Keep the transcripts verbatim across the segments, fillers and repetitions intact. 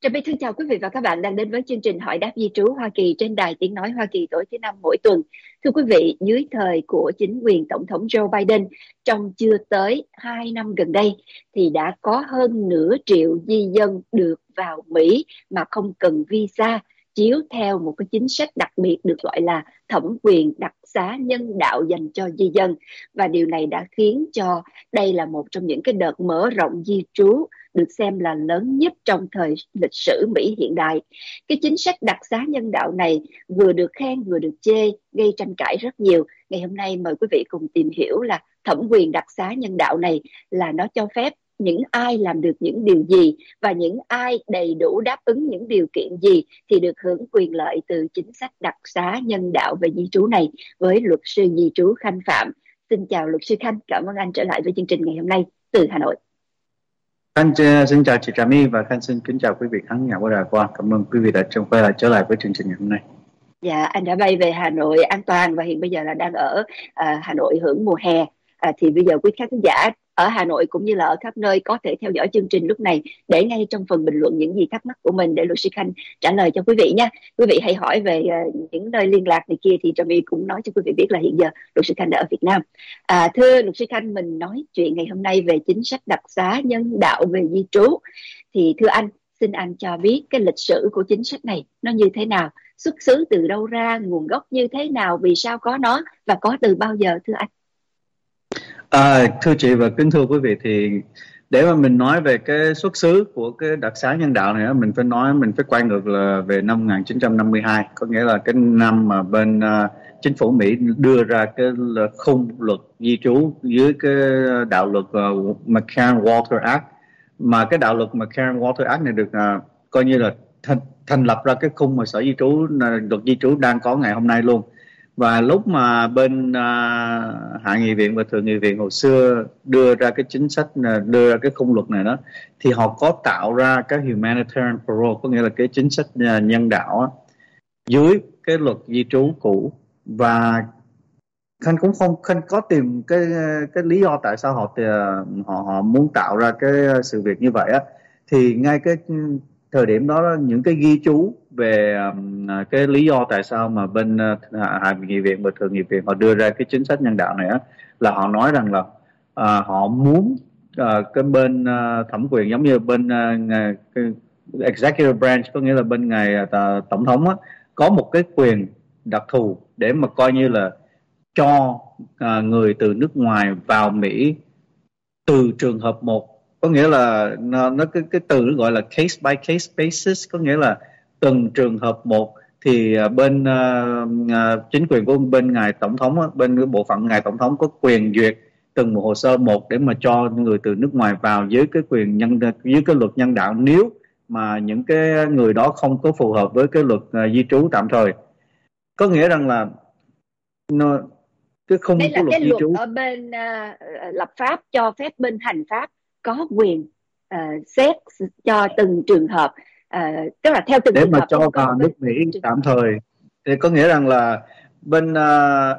Trà My thân chào quý vị và các bạn đang đến với chương trình Hỏi đáp di trú Hoa Kỳ trên đài Tiếng nói Hoa Kỳ tối thứ năm mỗi tuần. Thưa quý vị, dưới thời của chính quyền Tổng thống Joe Biden, trong chưa tới hai năm gần đây thì đã có hơn nửa triệu di dân được vào Mỹ mà không cần visa, chiếu theo một cái chính sách đặc biệt được gọi là thẩm quyền đặc xá nhân đạo dành cho di dân. Và điều này đã khiến cho đây là một trong những cái đợt mở rộng di trú được xem là lớn nhất trong thời lịch sử Mỹ hiện đại. Cái chính sách đặc xá nhân đạo này vừa được khen vừa được chê, gây tranh cãi rất nhiều. Ngày hôm nay mời quý vị cùng tìm hiểu là thẩm quyền đặc xá nhân đạo này là nó cho phép những ai làm được những điều gì và những ai đầy đủ đáp ứng những điều kiện gì thì được hưởng quyền lợi từ chính sách đặc xá nhân đạo về di trú này, với luật sư di trú Khanh Phạm. Xin chào luật sư Khanh, cảm ơn anh trở lại với chương trình ngày hôm nay từ Hà Nội. Khanh xin chào chị Trà My và Khanh xin kính chào quý vị khán giả của Đài Quan. Cảm ơn quý vị đã quay lại trở lại với chương trình ngày hôm nay. Dạ, anh đã bay về Hà Nội an toàn và hiện bây giờ là đang ở uh, Hà Nội hưởng mùa hè. Uh, thì bây giờ quý khán giả ở Hà Nội cũng như là ở khắp nơi có thể theo dõi chương trình lúc này, để ngay trong phần bình luận những gì thắc mắc của mình để luật sư Khanh trả lời cho quý vị nha. Quý vị hãy hỏi về uh, những nơi liên lạc này kia thì Trà My cũng nói cho quý vị biết là hiện giờ luật sư Khanh đã ở Việt Nam. À, thưa luật sư Khanh, mình nói chuyện ngày hôm nay về chính sách đặc xá nhân đạo về di trú. Thì thưa anh, xin anh cho biết cái lịch sử của chính sách này nó như thế nào, xuất xứ từ đâu ra, nguồn gốc như thế nào, vì sao có nó và có từ bao giờ thưa anh? À, thưa chị và kính thưa quý vị, thì để mà mình nói về cái xuất xứ của cái đặc xá nhân đạo này, mình phải nói mình phải quay ngược là về năm một nghìn chín trăm năm mươi hai, có nghĩa là cái năm mà bên uh, chính phủ Mỹ đưa ra cái khung luật di trú dưới cái đạo luật uh, McCarran-Walker Act. Mà cái đạo luật McCarran-Walker Act này được uh, coi như là thành, thành lập ra cái khung mà sở di trú, uh, luật di trú đang có ngày hôm nay luôn. Và lúc mà bên uh, Hạ nghị viện và Thượng nghị viện hồi xưa đưa ra cái chính sách, đưa ra cái khung luật này đó, thì họ có tạo ra cái humanitarian parole, có nghĩa là cái chính sách uh, nhân đạo á, dưới cái luật di trú cũ. Và Khanh cũng không Khanh có tìm cái cái lý do tại sao họ họ họ muốn tạo ra cái sự việc như vậy á. Thì ngay cái thời điểm đó, những cái ghi chú về um, cái lý do tại sao mà bên uh, Hạ nghị viện và Thượng nghị viện họ đưa ra cái chính sách nhân đạo này á, là họ nói rằng là uh, họ muốn uh, cái bên uh, thẩm quyền, giống như bên uh, cái executive branch, có nghĩa là bên ngài uh, tổng thống á, có một cái quyền đặc thù để mà coi như là cho uh, người từ nước ngoài vào Mỹ từ trường hợp một. Có nghĩa là nó, nó cái, cái từ nó gọi là case by case basis, có nghĩa là từng trường hợp một thì bên uh, uh, chính quyền của bên ngài tổng thống, bên cái bộ phận ngài tổng thống có quyền duyệt từng một hồ sơ một để mà cho người từ nước ngoài vào dưới cái quyền nhân dưới cái luật nhân đạo, nếu mà những cái người đó không có phù hợp với cái luật uh, di trú tạm thời. Có nghĩa rằng là nó, cái khung đây là của cái luật luật di trú ở bên uh, lập pháp cho phép bên hành pháp có quyền uh, xét cho từng trường hợp, uh, tức là theo từng để trường mà hợp cho vào nước Mỹ tạm thời. Thì có nghĩa rằng là bên uh,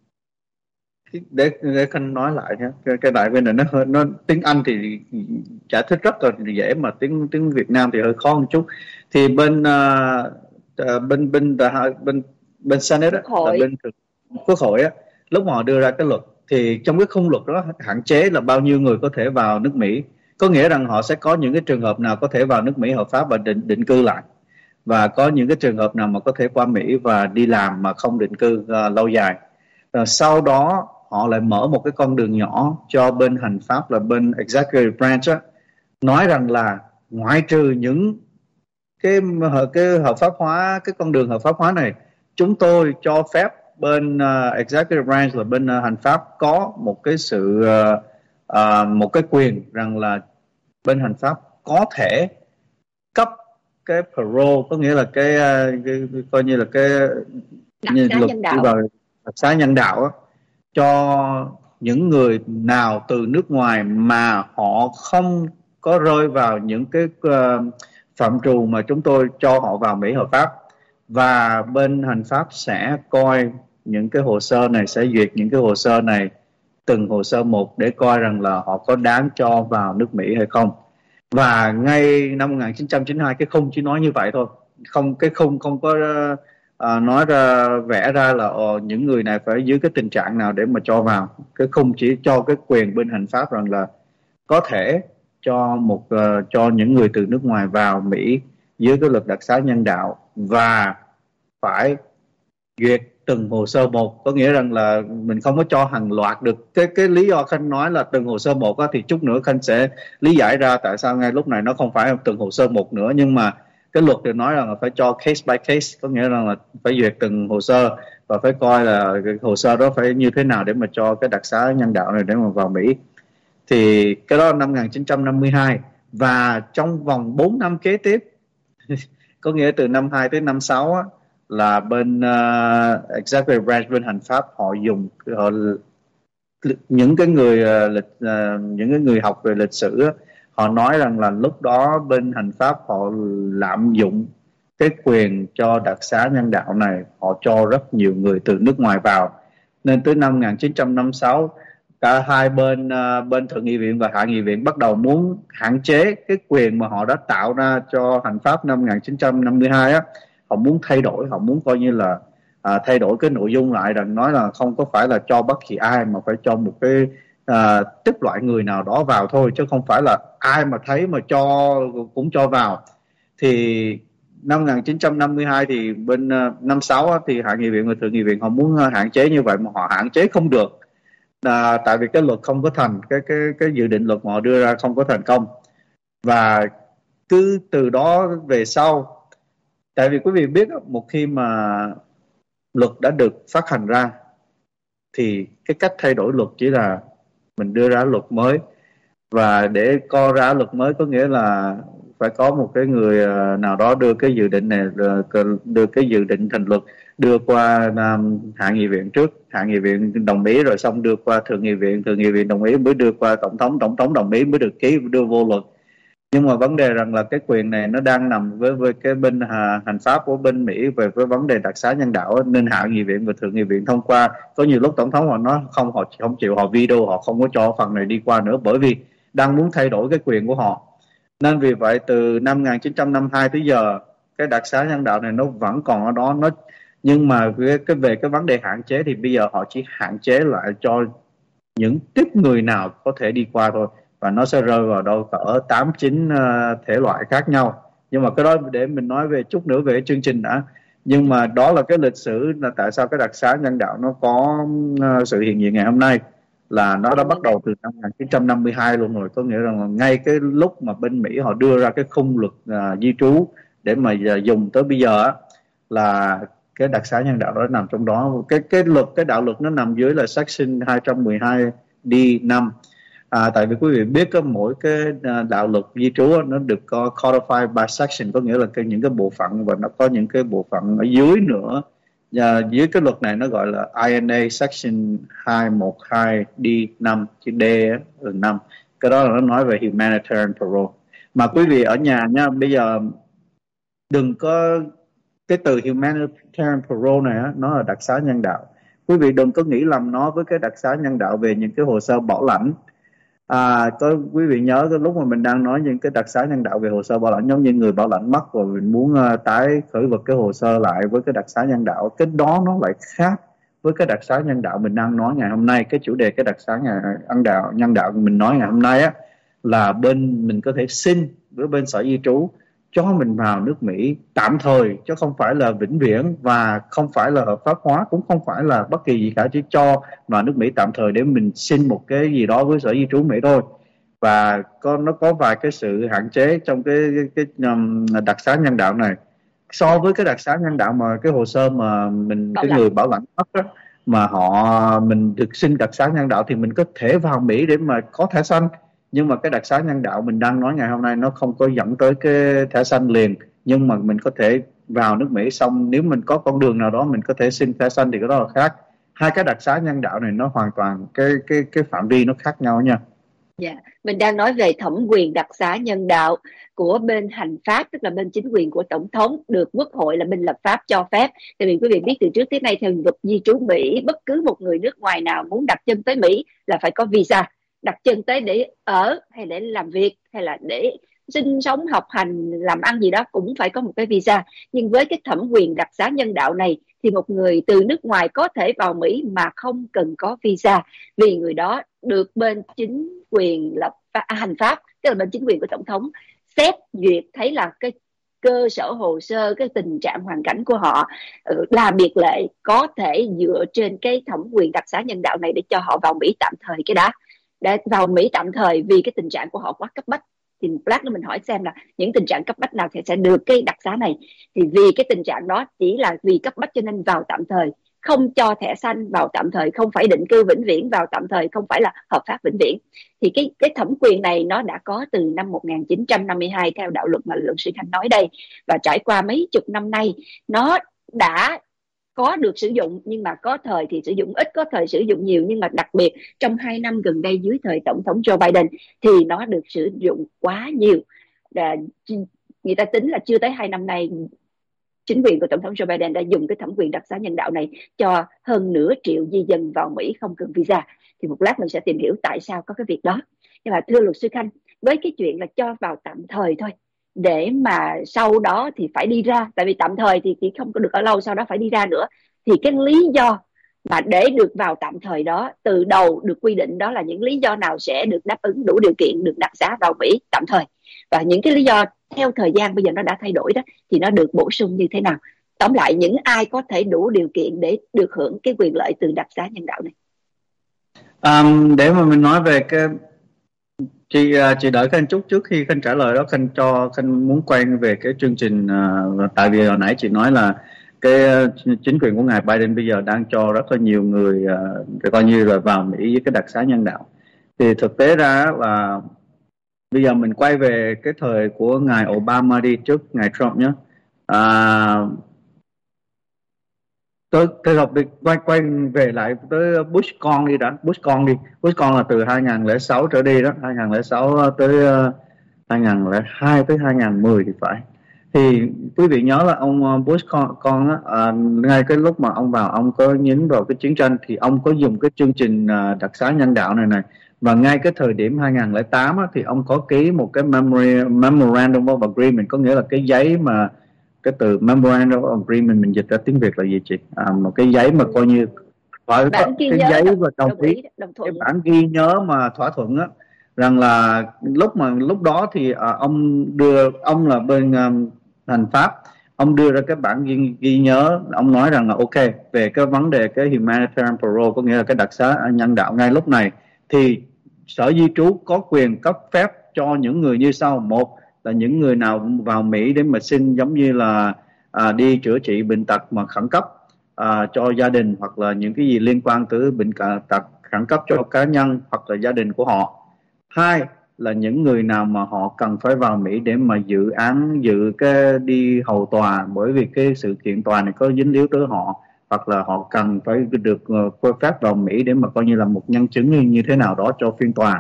để để Khanh nói lại nhé, cái, cái đại bên này nó hơi nó tiếng Anh thì giải thích rất là dễ, mà tiếng tiếng Việt Nam thì hơi khó một chút. Thì bên uh, uh, bên bên bên bên Senate đó, là bên Quốc hội á, lúc mà họ đưa ra cái luật thì trong cái khung luật đó hạn chế là bao nhiêu người có thể vào nước Mỹ. Có nghĩa rằng họ sẽ có những cái trường hợp nào có thể vào nước Mỹ hợp pháp và định định cư lại, và có những cái trường hợp nào mà có thể qua Mỹ và đi làm mà không định cư uh, lâu dài. Rồi sau đó họ lại mở một cái con đường nhỏ cho bên hành pháp là bên executive branch á, nói rằng là ngoại trừ những cái cái hợp pháp hóa, cái con đường hợp pháp hóa này, chúng tôi cho phép bên uh, executive branch là bên uh, hành pháp có một cái sự uh, uh, một cái quyền rằng là bên hành pháp có thể cấp cái parole, có nghĩa là cái, uh, cái, cái coi như là cái đặc như xá luật nhân đạo, đặc xá nhân đạo á, cho những người nào từ nước ngoài mà họ không có rơi vào những cái uh, phạm trù mà chúng tôi cho họ vào Mỹ hợp pháp. Và bên hành pháp sẽ coi những cái hồ sơ này, sẽ duyệt những cái hồ sơ này từng hồ sơ một để coi rằng là họ có đáng cho vào nước Mỹ hay không. Và ngay năm một nghìn chín trăm chín mươi hai cái khung chỉ nói như vậy thôi, không cái khung không có uh, nói ra vẽ ra là uh, những người này phải dưới cái tình trạng nào để mà cho vào. Cái khung chỉ cho cái quyền bên hành pháp rằng là có thể cho một uh, cho những người từ nước ngoài vào Mỹ dưới cái luật đặc xá nhân đạo, và phải duyệt từng hồ sơ một. Có nghĩa rằng là mình không có cho hàng loạt được. Cái cái lý do Khanh nói là từng hồ sơ một á, thì chút nữa Khanh sẽ lý giải ra tại sao ngay lúc này nó không phải từng hồ sơ một nữa. Nhưng mà cái luật thì nói rằng là phải cho case by case, có nghĩa rằng là phải duyệt từng hồ sơ và phải coi là cái hồ sơ đó phải như thế nào để mà cho cái đặc xá nhân đạo này để mà vào Mỹ. Thì cái đó là năm một nghìn chín trăm năm mươi hai, và trong vòng bốn năm kế tiếp có nghĩa từ năm hai tới năm sáu á, là bên uh, executive branch, bên hành pháp, họ dùng họ, những cái người uh, lịch uh, những cái người học về lịch sử á, họ nói rằng là lúc đó bên hành pháp họ lạm dụng cái quyền cho đặc xá nhân đạo này, họ cho rất nhiều người từ nước ngoài vào. Nên tới năm một nghìn chín trăm năm mươi sáu, cả hai bên uh, bên thượng nghị viện và hạ nghị viện bắt đầu muốn hạn chế cái quyền mà họ đã tạo ra cho hành pháp năm một nghìn chín trăm năm mươi hai á. Họ muốn thay đổi, họ muốn coi như là à, thay đổi cái nội dung lại, rằng nói là không có phải là cho bất kỳ ai mà phải cho một cái à, tiếp loại người nào đó vào thôi, chứ không phải là ai mà thấy mà cho cũng cho vào. Thì năm một nghìn chín trăm năm mươi hai thì bên uh, năm sáu thì hạ nghị viện và thượng nghị viện họ muốn uh, hạn chế như vậy mà họ hạn chế không được, à, tại vì cái luật không có thành, cái cái cái dự định luật họ đưa ra không có thành công. Và cứ từ đó về sau, tại vì quý vị biết một khi mà luật đã được phát hành ra thì cái cách thay đổi luật chỉ là mình đưa ra luật mới, và để co ra luật mới có nghĩa là phải có một cái người nào đó đưa cái dự định này, đưa cái dự định thành luật, đưa qua um, hạ nghị viện trước, hạ nghị viện đồng ý rồi xong đưa qua thượng nghị viện, thượng nghị viện đồng ý mới đưa qua tổng thống, tổng thống đồng ý mới được ký đưa vô luật. Nhưng mà vấn đề rằng là cái quyền này nó đang nằm với với cái bên hà, hành pháp của bên Mỹ về cái vấn đề đặc xá nhân đạo, nên hạ nghị viện và thượng nghị viện thông qua. Có nhiều lúc tổng thống họ nói không, họ không chịu, họ veto, họ không có cho phần này đi qua nữa, bởi vì đang muốn thay đổi cái quyền của họ. Nên vì vậy từ năm một nghìn chín trăm năm mươi hai tới giờ, cái đặc xá nhân đạo này nó vẫn còn ở đó, nó nhưng mà cái, cái về cái vấn đề hạn chế thì bây giờ họ chỉ hạn chế lại cho những tiếp người nào có thể đi qua thôi, và nó sẽ rơi vào đâu cỡ tám chín uh, thể loại khác nhau. Nhưng mà cái đó để mình nói về chút nữa về chương trình đã. Nhưng mà đó là cái lịch sử là tại sao cái đặc xá nhân đạo nó có uh, sự hiện diện ngày hôm nay, là nó đã bắt đầu từ năm một nghìn chín trăm năm mươi hai luôn rồi. Có nghĩa là ngay cái lúc mà bên Mỹ họ đưa ra cái khung luật uh, di trú để mà uh, dùng tới bây giờ á, là cái đặc xá nhân đạo đó nằm trong đó. Cái cái luật cái đạo luật nó nằm dưới là section hai trăm mười hai D năm. À, tại vì quý vị biết có mỗi cái đạo luật di trú nó được codified by section, có nghĩa là cái những cái bộ phận, và nó có những cái bộ phận ở dưới nữa. À, dưới cái luật này nó gọi là I N A section hai một hai D năm, chữ D là năm. Cái đó là nó nói về humanitarian parole. Mà quý vị ở nhà nha, bây giờ đừng có cái từ humanitarian parole này á, nó là đặc xá nhân đạo. Quý vị đừng có nghĩ lầm nó với cái đặc xá nhân đạo về những cái hồ sơ bảo lãnh. À, có quý vị nhớ cái lúc mà mình đang nói những cái đặc xá nhân đạo về hồ sơ bảo lãnh, giống như người bảo lãnh mất rồi mình muốn uh, tái khởi vực cái hồ sơ lại với cái đặc xá nhân đạo, cái đó nó lại khác với cái đặc xá nhân đạo mình đang nói ngày hôm nay. Cái chủ đề cái đặc xá nhân đạo nhân đạo mình nói ngày hôm nay á, là bên mình có thể xin với bên sở di trú cho mình vào nước Mỹ tạm thời, chứ không phải là vĩnh viễn, và không phải là hợp pháp hóa, cũng không phải là bất kỳ gì cả, chỉ cho vào nước Mỹ tạm thời để mình xin một cái gì đó với sở di trú Mỹ thôi. Và có nó có vài cái sự hạn chế trong cái cái, cái um, đặc xá nhân đạo này so với cái đặc xá nhân đạo mà cái hồ sơ mà mình cái người bảo lãnh mất đó, mà họ mình được xin đặc xá nhân đạo thì mình có thể vào Mỹ để mà có thẻ xanh. Nhưng mà cái đặc xá nhân đạo mình đang nói ngày hôm nay nó không có dẫn tới cái thẻ xanh liền, nhưng mà mình có thể vào nước Mỹ, xong nếu mình có con đường nào đó mình có thể xin thẻ xanh thì cái đó là khác. Hai cái đặc xá nhân đạo này nó hoàn toàn cái cái cái phạm vi nó khác nhau nha. Dạ, yeah. Mình đang nói về thẩm quyền đặc xá nhân đạo của bên hành pháp, tức là bên chính quyền của tổng thống, được quốc hội là bên lập pháp cho phép. Tại vì quý vị biết từ trước tới nay theo luật di trú Mỹ, bất cứ một người nước ngoài nào muốn đặt chân tới Mỹ là phải có visa, đặt chân tới để ở hay để làm việc hay là để sinh sống, học hành, làm ăn gì đó cũng phải có một cái visa. Nhưng với cái thẩm quyền đặc xá nhân đạo này thì một người từ nước ngoài có thể vào Mỹ mà không cần có visa, vì người đó được bên chính quyền lập à, hành pháp, tức là bên chính quyền của tổng thống xét duyệt thấy là cái cơ sở hồ sơ, cái tình trạng hoàn cảnh của họ ừ, là biệt lệ, có thể dựa trên cái thẩm quyền đặc xá nhân đạo này để cho họ vào Mỹ tạm thời. Cái đó để vào Mỹ tạm thời vì cái tình trạng của họ quá cấp bách. Thì lát nữa mình hỏi xem là những tình trạng cấp bách nào thì sẽ được cái đặc xá này. Thì vì cái tình trạng đó chỉ là vì cấp bách cho nên vào tạm thời, không cho thẻ xanh vào tạm thời, không phải định cư vĩnh viễn vào tạm thời, không phải là hợp pháp vĩnh viễn. Thì cái cái thẩm quyền này nó đã có từ năm một nghìn chín trăm năm mươi hai theo đạo luật mà luật sư Khanh nói đây, và trải qua mấy chục năm nay nó đã có được sử dụng, nhưng mà có thời thì sử dụng ít, có thời sử dụng nhiều. Nhưng mà đặc biệt trong hai năm gần đây dưới thời tổng thống Joe Biden thì nó được sử dụng quá nhiều. Và người ta tính là chưa tới hai năm nay, chính quyền của tổng thống Joe Biden đã dùng cái thẩm quyền đặc xá nhân đạo này cho hơn nửa triệu di dân vào Mỹ không cần visa. Thì một lát mình sẽ tìm hiểu tại sao có cái việc đó. Nhưng mà thưa luật sư Khanh, với cái chuyện là cho vào tạm thời thôi, để mà sau đó thì phải đi ra, tại vì tạm thời thì chỉ không có được ở lâu, sau đó phải đi ra nữa, thì cái lý do mà để được vào tạm thời đó từ đầu được quy định đó là những lý do nào sẽ được đáp ứng đủ điều kiện được đặc xá vào Mỹ tạm thời, và những cái lý do theo thời gian bây giờ nó đã thay đổi đó thì nó được bổ sung như thế nào? Tóm lại, những ai có thể đủ điều kiện để được hưởng cái quyền lợi từ đặc xá nhân đạo này? Um, để mà mình nói về cái chị chị đợi Khanh chút, trước khi Khanh trả lời đó, Khanh cho Khanh muốn quay về cái chương trình, uh, tại vì hồi nãy chị nói là cái uh, chính quyền của ngài Biden bây giờ đang cho rất là nhiều người uh, coi như là vào Mỹ với cái đặc xá nhân đạo. Thì thực tế ra là bây giờ mình quay về cái thời của ngài Obama đi, trước ngài Trump nhé. À, tôi tôi đọc đi, quay quay về lại tới Bush con đi đã. Bush con đi Bush con là từ hai nghìn lẻ sáu trở đi đó, hai nghìn lẻ sáu tới uh, hai nghìn lẻ hai tới hai nghìn mười thì phải. Thì quý vị nhớ là ông Bush con con á, à, ngay cái lúc mà ông vào, ông có nhấn vào cái chiến tranh thì ông có dùng cái chương trình uh, đặc xá nhân đạo này này. Và ngay cái thời điểm hai nghìn lẻ tám á, thì ông có ký một cái memory, memorandum of agreement, có nghĩa là cái giấy mà, cái từ memorandum of agreement mình dịch ra tiếng Việt là gì chị? À, một cái giấy mà coi như phải bản ghi cái nhớ giấy đồng, và đồng đồng ý, ý đồng cái thuận. bản ghi nhớ mà thỏa thuận á, rằng là lúc mà lúc đó thì à, ông đưa ông là bên um, hành pháp, ông đưa ra cái bản ghi, ghi nhớ, ông nói rằng là ok về cái vấn đề cái humanitarian parole, có nghĩa là cái đặc xá nhân đạo ngay lúc này thì sở di trú có quyền cấp phép cho những người như sau: một là những người nào vào Mỹ để mà xin giống như là à, đi chữa trị bệnh tật mà khẩn cấp à, cho gia đình, hoặc là những cái gì liên quan tới bệnh tật khẩn cấp cho cá nhân hoặc là gia đình của họ. Hai là những người nào mà họ cần phải vào Mỹ để mà dự án dự cái đi hầu tòa, bởi vì cái sự kiện tòa này có dính líu tới họ, hoặc là họ cần phải được uh, phép vào Mỹ để mà coi như là một nhân chứng như, như thế nào đó cho phiên tòa.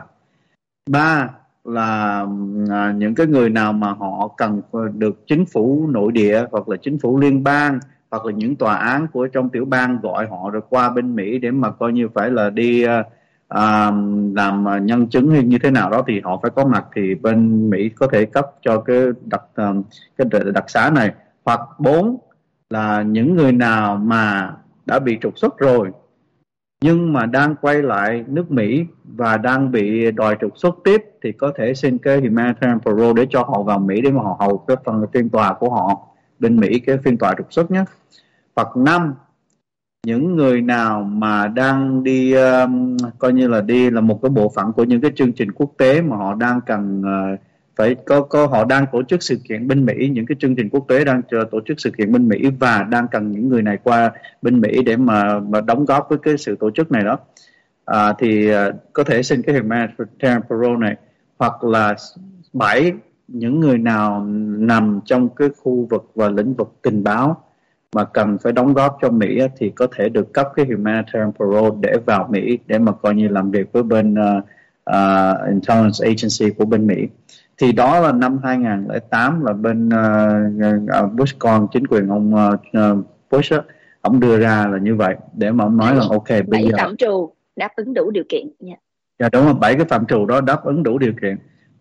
Ba là à, những cái người nào mà họ cần được chính phủ nội địa hoặc là chính phủ liên bang hoặc là những tòa án của trong tiểu bang gọi họ rồi qua bên Mỹ để mà coi như phải là đi à, làm nhân chứng hay như thế nào đó, thì họ phải có mặt, thì bên Mỹ có thể cấp cho cái đặc cái đặc xá này. Hoặc bốn là những người nào mà đã bị trục xuất rồi nhưng mà đang quay lại nước Mỹ và đang bị đòi trục xuất tiếp thì có thể xin cái humanitarian parole để cho họ vào Mỹ để mà họ hầu cái phần phiên tòa của họ bên Mỹ, cái phiên tòa trục xuất nhé. Hoặc năm, những người nào mà đang đi um, coi như là đi là một cái bộ phận của những cái chương trình quốc tế mà họ đang cần uh, phải có, có họ đang tổ chức sự kiện bên Mỹ, những cái chương trình quốc tế đang tổ chức sự kiện bên Mỹ và đang cần những người này qua bên Mỹ để mà, mà đóng góp với cái sự tổ chức này đó, à, thì uh, có thể xin cái humanitarian parole này. Hoặc là bảy, những người nào nằm trong cái khu vực và lĩnh vực tình báo mà cần phải đóng góp cho Mỹ thì có thể được cấp cái humanitarian parole để vào Mỹ để mà coi như làm việc với bên uh, uh, intelligence agency của bên Mỹ. Thì đó là năm hai nghìn lẻ tám là bên uh, Bush con, chính quyền ông uh, Bush á, ông đưa ra là như vậy để mà ông nói là ok bây bảy giờ phạm trù đáp ứng đủ điều kiện nha. dạ đúng rồi, bảy cái phạm trù đó đáp ứng đủ điều kiện.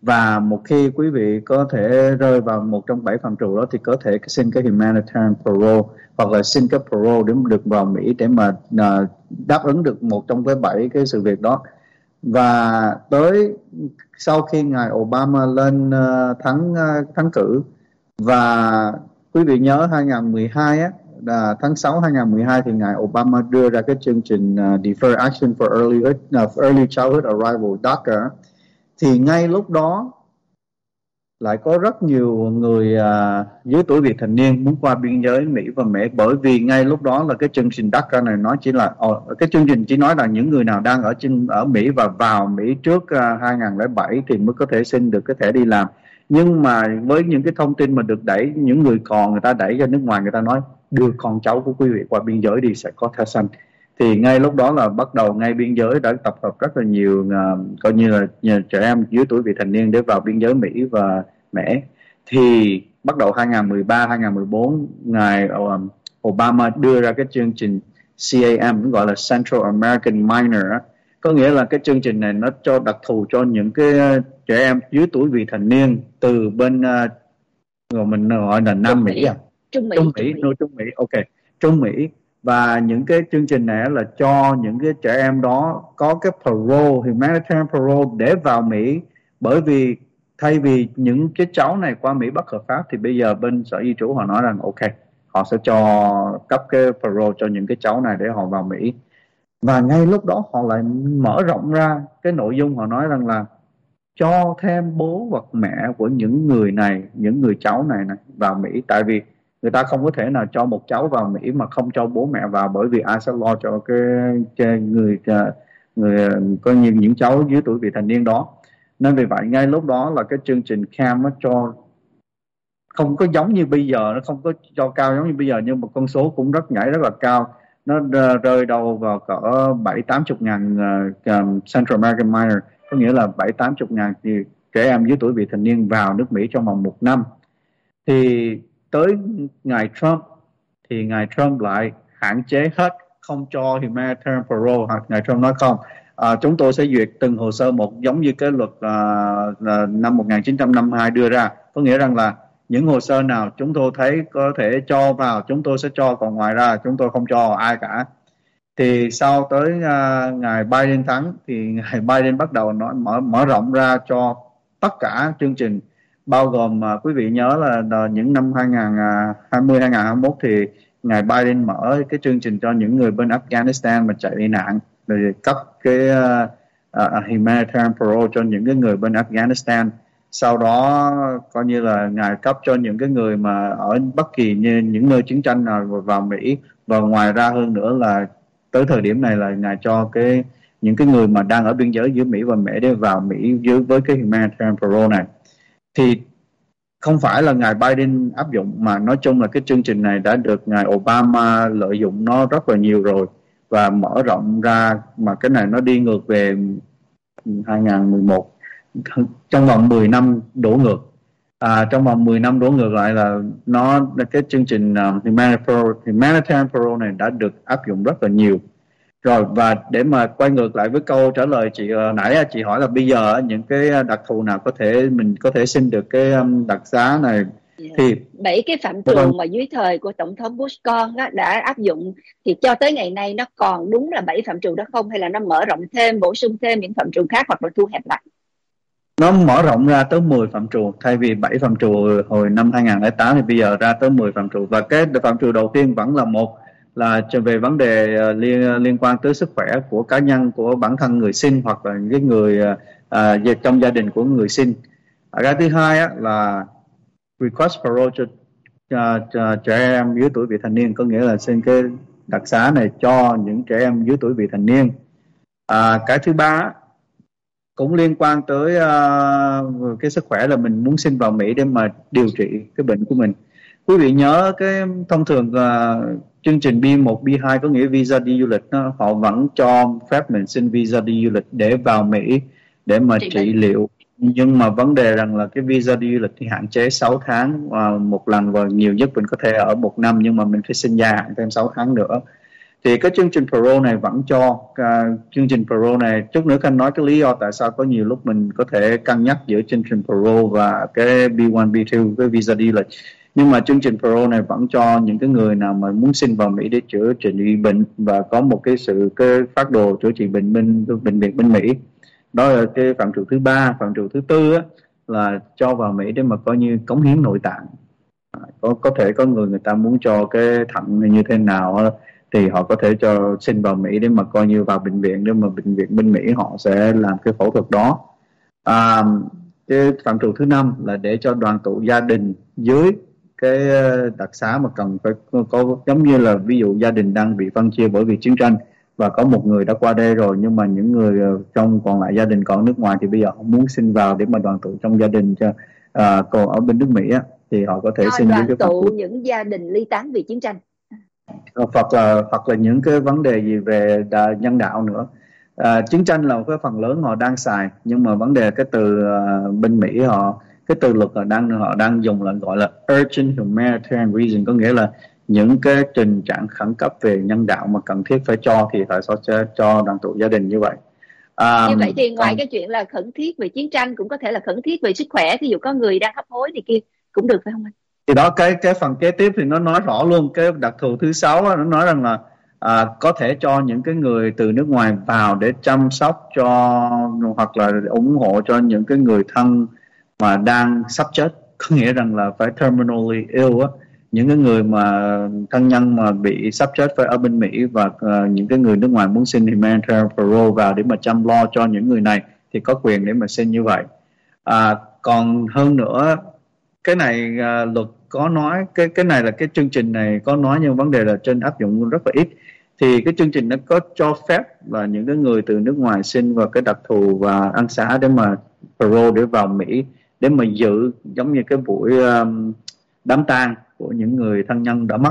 Và một khi quý vị có thể rơi vào một trong bảy phạm trù đó thì có thể xin cái humanitarian parole hoặc là xin cái parole để được vào Mỹ để mà uh, đáp ứng được một trong cái bảy cái sự việc đó. Và tới sau khi ngài Obama lên uh, thắng uh, thắng cử, và quý vị nhớ hai không một hai á, là tháng sáu hai không một hai thì ngài Obama đưa ra cái chương trình uh, Deferred Action for Early uh, Early Childhood Arrival DACA, thì ngay lúc đó lại có rất nhiều người uh, dưới tuổi vị thành niên muốn qua biên giới Mỹ và Mễ, bởi vì ngay lúc đó là cái chương trình DACA này nói chỉ là oh, cái chương trình chỉ nói là những người nào đang ở trên ở Mỹ và vào Mỹ trước uh, hai không không bảy thì mới có thể xin được cái thẻ đi làm. Nhưng mà với những cái thông tin mà được đẩy, những người còn người ta đẩy ra nước ngoài, người ta nói đưa con cháu của quý vị qua biên giới đi sẽ có thẻ xanh. Thì ngay lúc đó là bắt đầu ngay biên giới đã tập hợp rất là nhiều uh, coi như là nhà trẻ em dưới tuổi vị thành niên để vào biên giới Mỹ và Mễ. Thì bắt đầu hai không một ba hai không một bốn ngài um, Obama đưa ra cái chương trình C A M, gọi là Central American Minor, có nghĩa là cái chương trình này nó cho đặc thù cho những cái trẻ em dưới tuổi vị thành niên từ bên uh, rồi mình gọi là Nam Mỹ, Mỹ à Trung Mỹ Trung Mỹ, Trung Mỹ. No, Trung Mỹ, ok, Trung Mỹ. Và những cái chương trình này là cho những cái trẻ em đó có cái parole, humanitarian parole để vào Mỹ, bởi vì thay vì những cái cháu này qua Mỹ bất hợp pháp thì bây giờ bên Sở Di trú họ nói rằng ok, họ sẽ cho cấp cái parole cho những cái cháu này để họ vào Mỹ. Và ngay lúc đó họ lại mở rộng ra cái nội dung, họ nói rằng là cho thêm bố hoặc mẹ của những người này, những người cháu này, này vào Mỹ. Tại vì người ta không có thể nào cho một cháu vào Mỹ mà không cho bố mẹ vào, bởi vì ai sẽ lo cho cái, cái người người có như những cháu dưới tuổi vị thành niên đó. Nên vì vậy ngay lúc đó là cái chương trình C A M nó cho không có giống như bây giờ, nó không có cho cao giống như bây giờ, nhưng mà con số cũng rất nhảy rất là cao. Nó rơi đâu vào cỡ bảy tám chục ngàn uh, Central American Minor, có nghĩa là bảy tám chục ngàn thì trẻ em dưới tuổi vị thành niên vào nước Mỹ trong vòng một năm. Thì tới ngài Trump thì ngài Trump lại hạn chế hết, không cho humanitarian parole. Hoặc ngài Trump nói không, à, chúng tôi sẽ duyệt từng hồ sơ một, giống như cái luật uh, năm một nghìn chín trăm năm mươi hai đưa ra, có nghĩa rằng là những hồ sơ nào chúng tôi thấy có thể cho vào chúng tôi sẽ cho, còn ngoài ra chúng tôi không cho ai cả. Thì sau tới uh, ngài Biden thắng thì ngài Biden bắt đầu nói mở mở rộng ra cho tất cả chương trình, bao gồm uh, quý vị nhớ là, là những năm hai không hai không hai không hai mốt thì ngài Biden mở cái chương trình cho những người bên Afghanistan mà chạy đi nạn, rồi cấp cái uh, uh, humanitarian parole cho những cái người bên Afghanistan. Sau đó coi như là ngài cấp cho những cái người mà ở bất kỳ như những nơi chiến tranh nào vào Mỹ. Và ngoài ra hơn nữa là tới thời điểm này là ngài cho cái những cái người mà đang ở biên giới giữa Mỹ và Mễ để vào Mỹ dưới với cái humanitarian parole này. Thì không phải là ngài Biden áp dụng, mà nói chung là cái chương trình này đã được ngài Obama lợi dụng nó rất là nhiều rồi và mở rộng ra, mà cái này nó đi ngược về hai không một một, trong vòng mười năm đổ ngược. À, trong vòng mười năm đổ ngược lại là nó cái chương trình uh, humanitarian parole này đã được áp dụng rất là nhiều rồi. Và để mà quay ngược lại với câu trả lời chị uh, nãy chị hỏi là bây giờ những cái đặc thù nào có thể mình có thể xin được cái um, đặc xá này. Yeah. Thì bảy cái phạm trù vâng. mà dưới thời của tổng thống Bush con đó đã áp dụng, thì cho tới ngày nay nó còn đúng là bảy phạm trù đó không, hay là nó mở rộng thêm, bổ sung thêm những phạm trù khác, hoặc là thu hẹp lại? Nó mở rộng ra tới mười phạm trù, thay vì bảy phạm trù hồi năm hai không không tám thì bây giờ ra tới mười phạm trù. Và cái phạm trù đầu tiên vẫn là một là về vấn đề liên liên quan tới sức khỏe của cá nhân, của bản thân người xin hoặc là cái người à, trong gia đình của người xin. Cái thứ hai á, là request parole cho, cho, cho trẻ em dưới tuổi vị thành niên, có nghĩa là xin cái đặc xá này cho những trẻ em dưới tuổi vị thành niên. À, cái thứ ba cũng liên quan tới uh, cái sức khỏe, là mình muốn xin vào Mỹ để mà điều trị cái bệnh của mình. Quý vị nhớ cái thông thường uh, chương trình B một, B hai có nghĩa visa đi du lịch, nó, họ vẫn cho phép mình xin visa đi du lịch để vào Mỹ để mà trị, trị liệu. Nhưng mà vấn đề rằng là cái visa đi du lịch thì hạn chế sáu tháng uh, một lần, và nhiều nhất mình có thể ở một năm, nhưng mà mình phải xin gia hạn thêm sáu tháng nữa. Thì cái chương trình parole này vẫn cho uh, chương trình parole này, chút nữa Khanh nói cái lý do tại sao có nhiều lúc mình có thể cân nhắc giữa chương trình parole và cái B một, B hai, cái visa đi lịch. Nhưng mà chương trình parole này vẫn cho những cái người nào mà muốn xin vào Mỹ để chữa trị bệnh và có một cái sự cái phác đồ chữa trị bệnh bên bệnh viện bên Mỹ. Đó là cái phạm trù thứ ba. Phạm trù thứ tư á, là cho vào Mỹ để mà coi như cống hiến nội tạng. Có có thể có người người ta muốn cho cái thận như thế nào thì họ có thể cho xin vào Mỹ để mà coi như vào bệnh viện, để mà bệnh viện bên Mỹ họ sẽ làm cái phẫu thuật đó. À, cái phạm trù thứ năm là để cho đoàn tụ gia đình dưới cái đặc xá mà cần phải có, giống như là ví dụ gia đình đang bị phân chia bởi vì chiến tranh và có một người đã qua đây rồi, nhưng mà những người trong còn lại gia đình còn nước ngoài thì bây giờ họ muốn xin vào để mà đoàn tụ trong gia đình cho à, còn ở bên nước Mỹ á, thì họ có thể xin đoàn cái tụ những gia đình ly tán vì chiến tranh, hoặc là hoặc là những cái vấn đề gì về đà, nhân đạo nữa. À, chiến tranh là một cái phần lớn họ đang xài, nhưng mà vấn đề cái từ uh, bên Mỹ họ cái từ luật họ đang họ đang dùng là gọi là urgent humanitarian reason, có nghĩa là những cái tình trạng khẩn cấp về nhân đạo mà cần thiết phải cho thì phải cho cho đoàn tụ gia đình như vậy. À, như vậy thì ngoài còn... cái chuyện là khẩn thiết về chiến tranh cũng có thể là khẩn thiết về sức khỏe, ví dụ có người đang hấp hối thì kia cũng được phải không anh? Thì đó, cái cái phần kế tiếp thì nó nói rõ luôn, cái đặc thù thứ sáu đó, nó nói rằng là à, có thể cho những cái người từ nước ngoài vào để chăm sóc cho hoặc là ủng hộ cho những cái người thân mà đang sắp chết, có nghĩa rằng là phải terminally ill á, những cái người mà thân nhân mà bị sắp chết phải ở bên Mỹ và uh, những cái người nước ngoài muốn xin humanitarian parole vào để mà chăm lo cho những người này thì có quyền để mà xin như vậy. À, còn hơn nữa, cái này uh, luật có nói, cái cái này là cái chương trình này có nói, nhưng vấn đề là trên áp dụng rất là ít. Thì cái chương trình nó có cho phép là những cái người từ nước ngoài xin vào cái đặc thù và ân xá để mà parole để vào Mỹ để mà dự giống như cái buổi um, đám tang của những người thân nhân đã mất.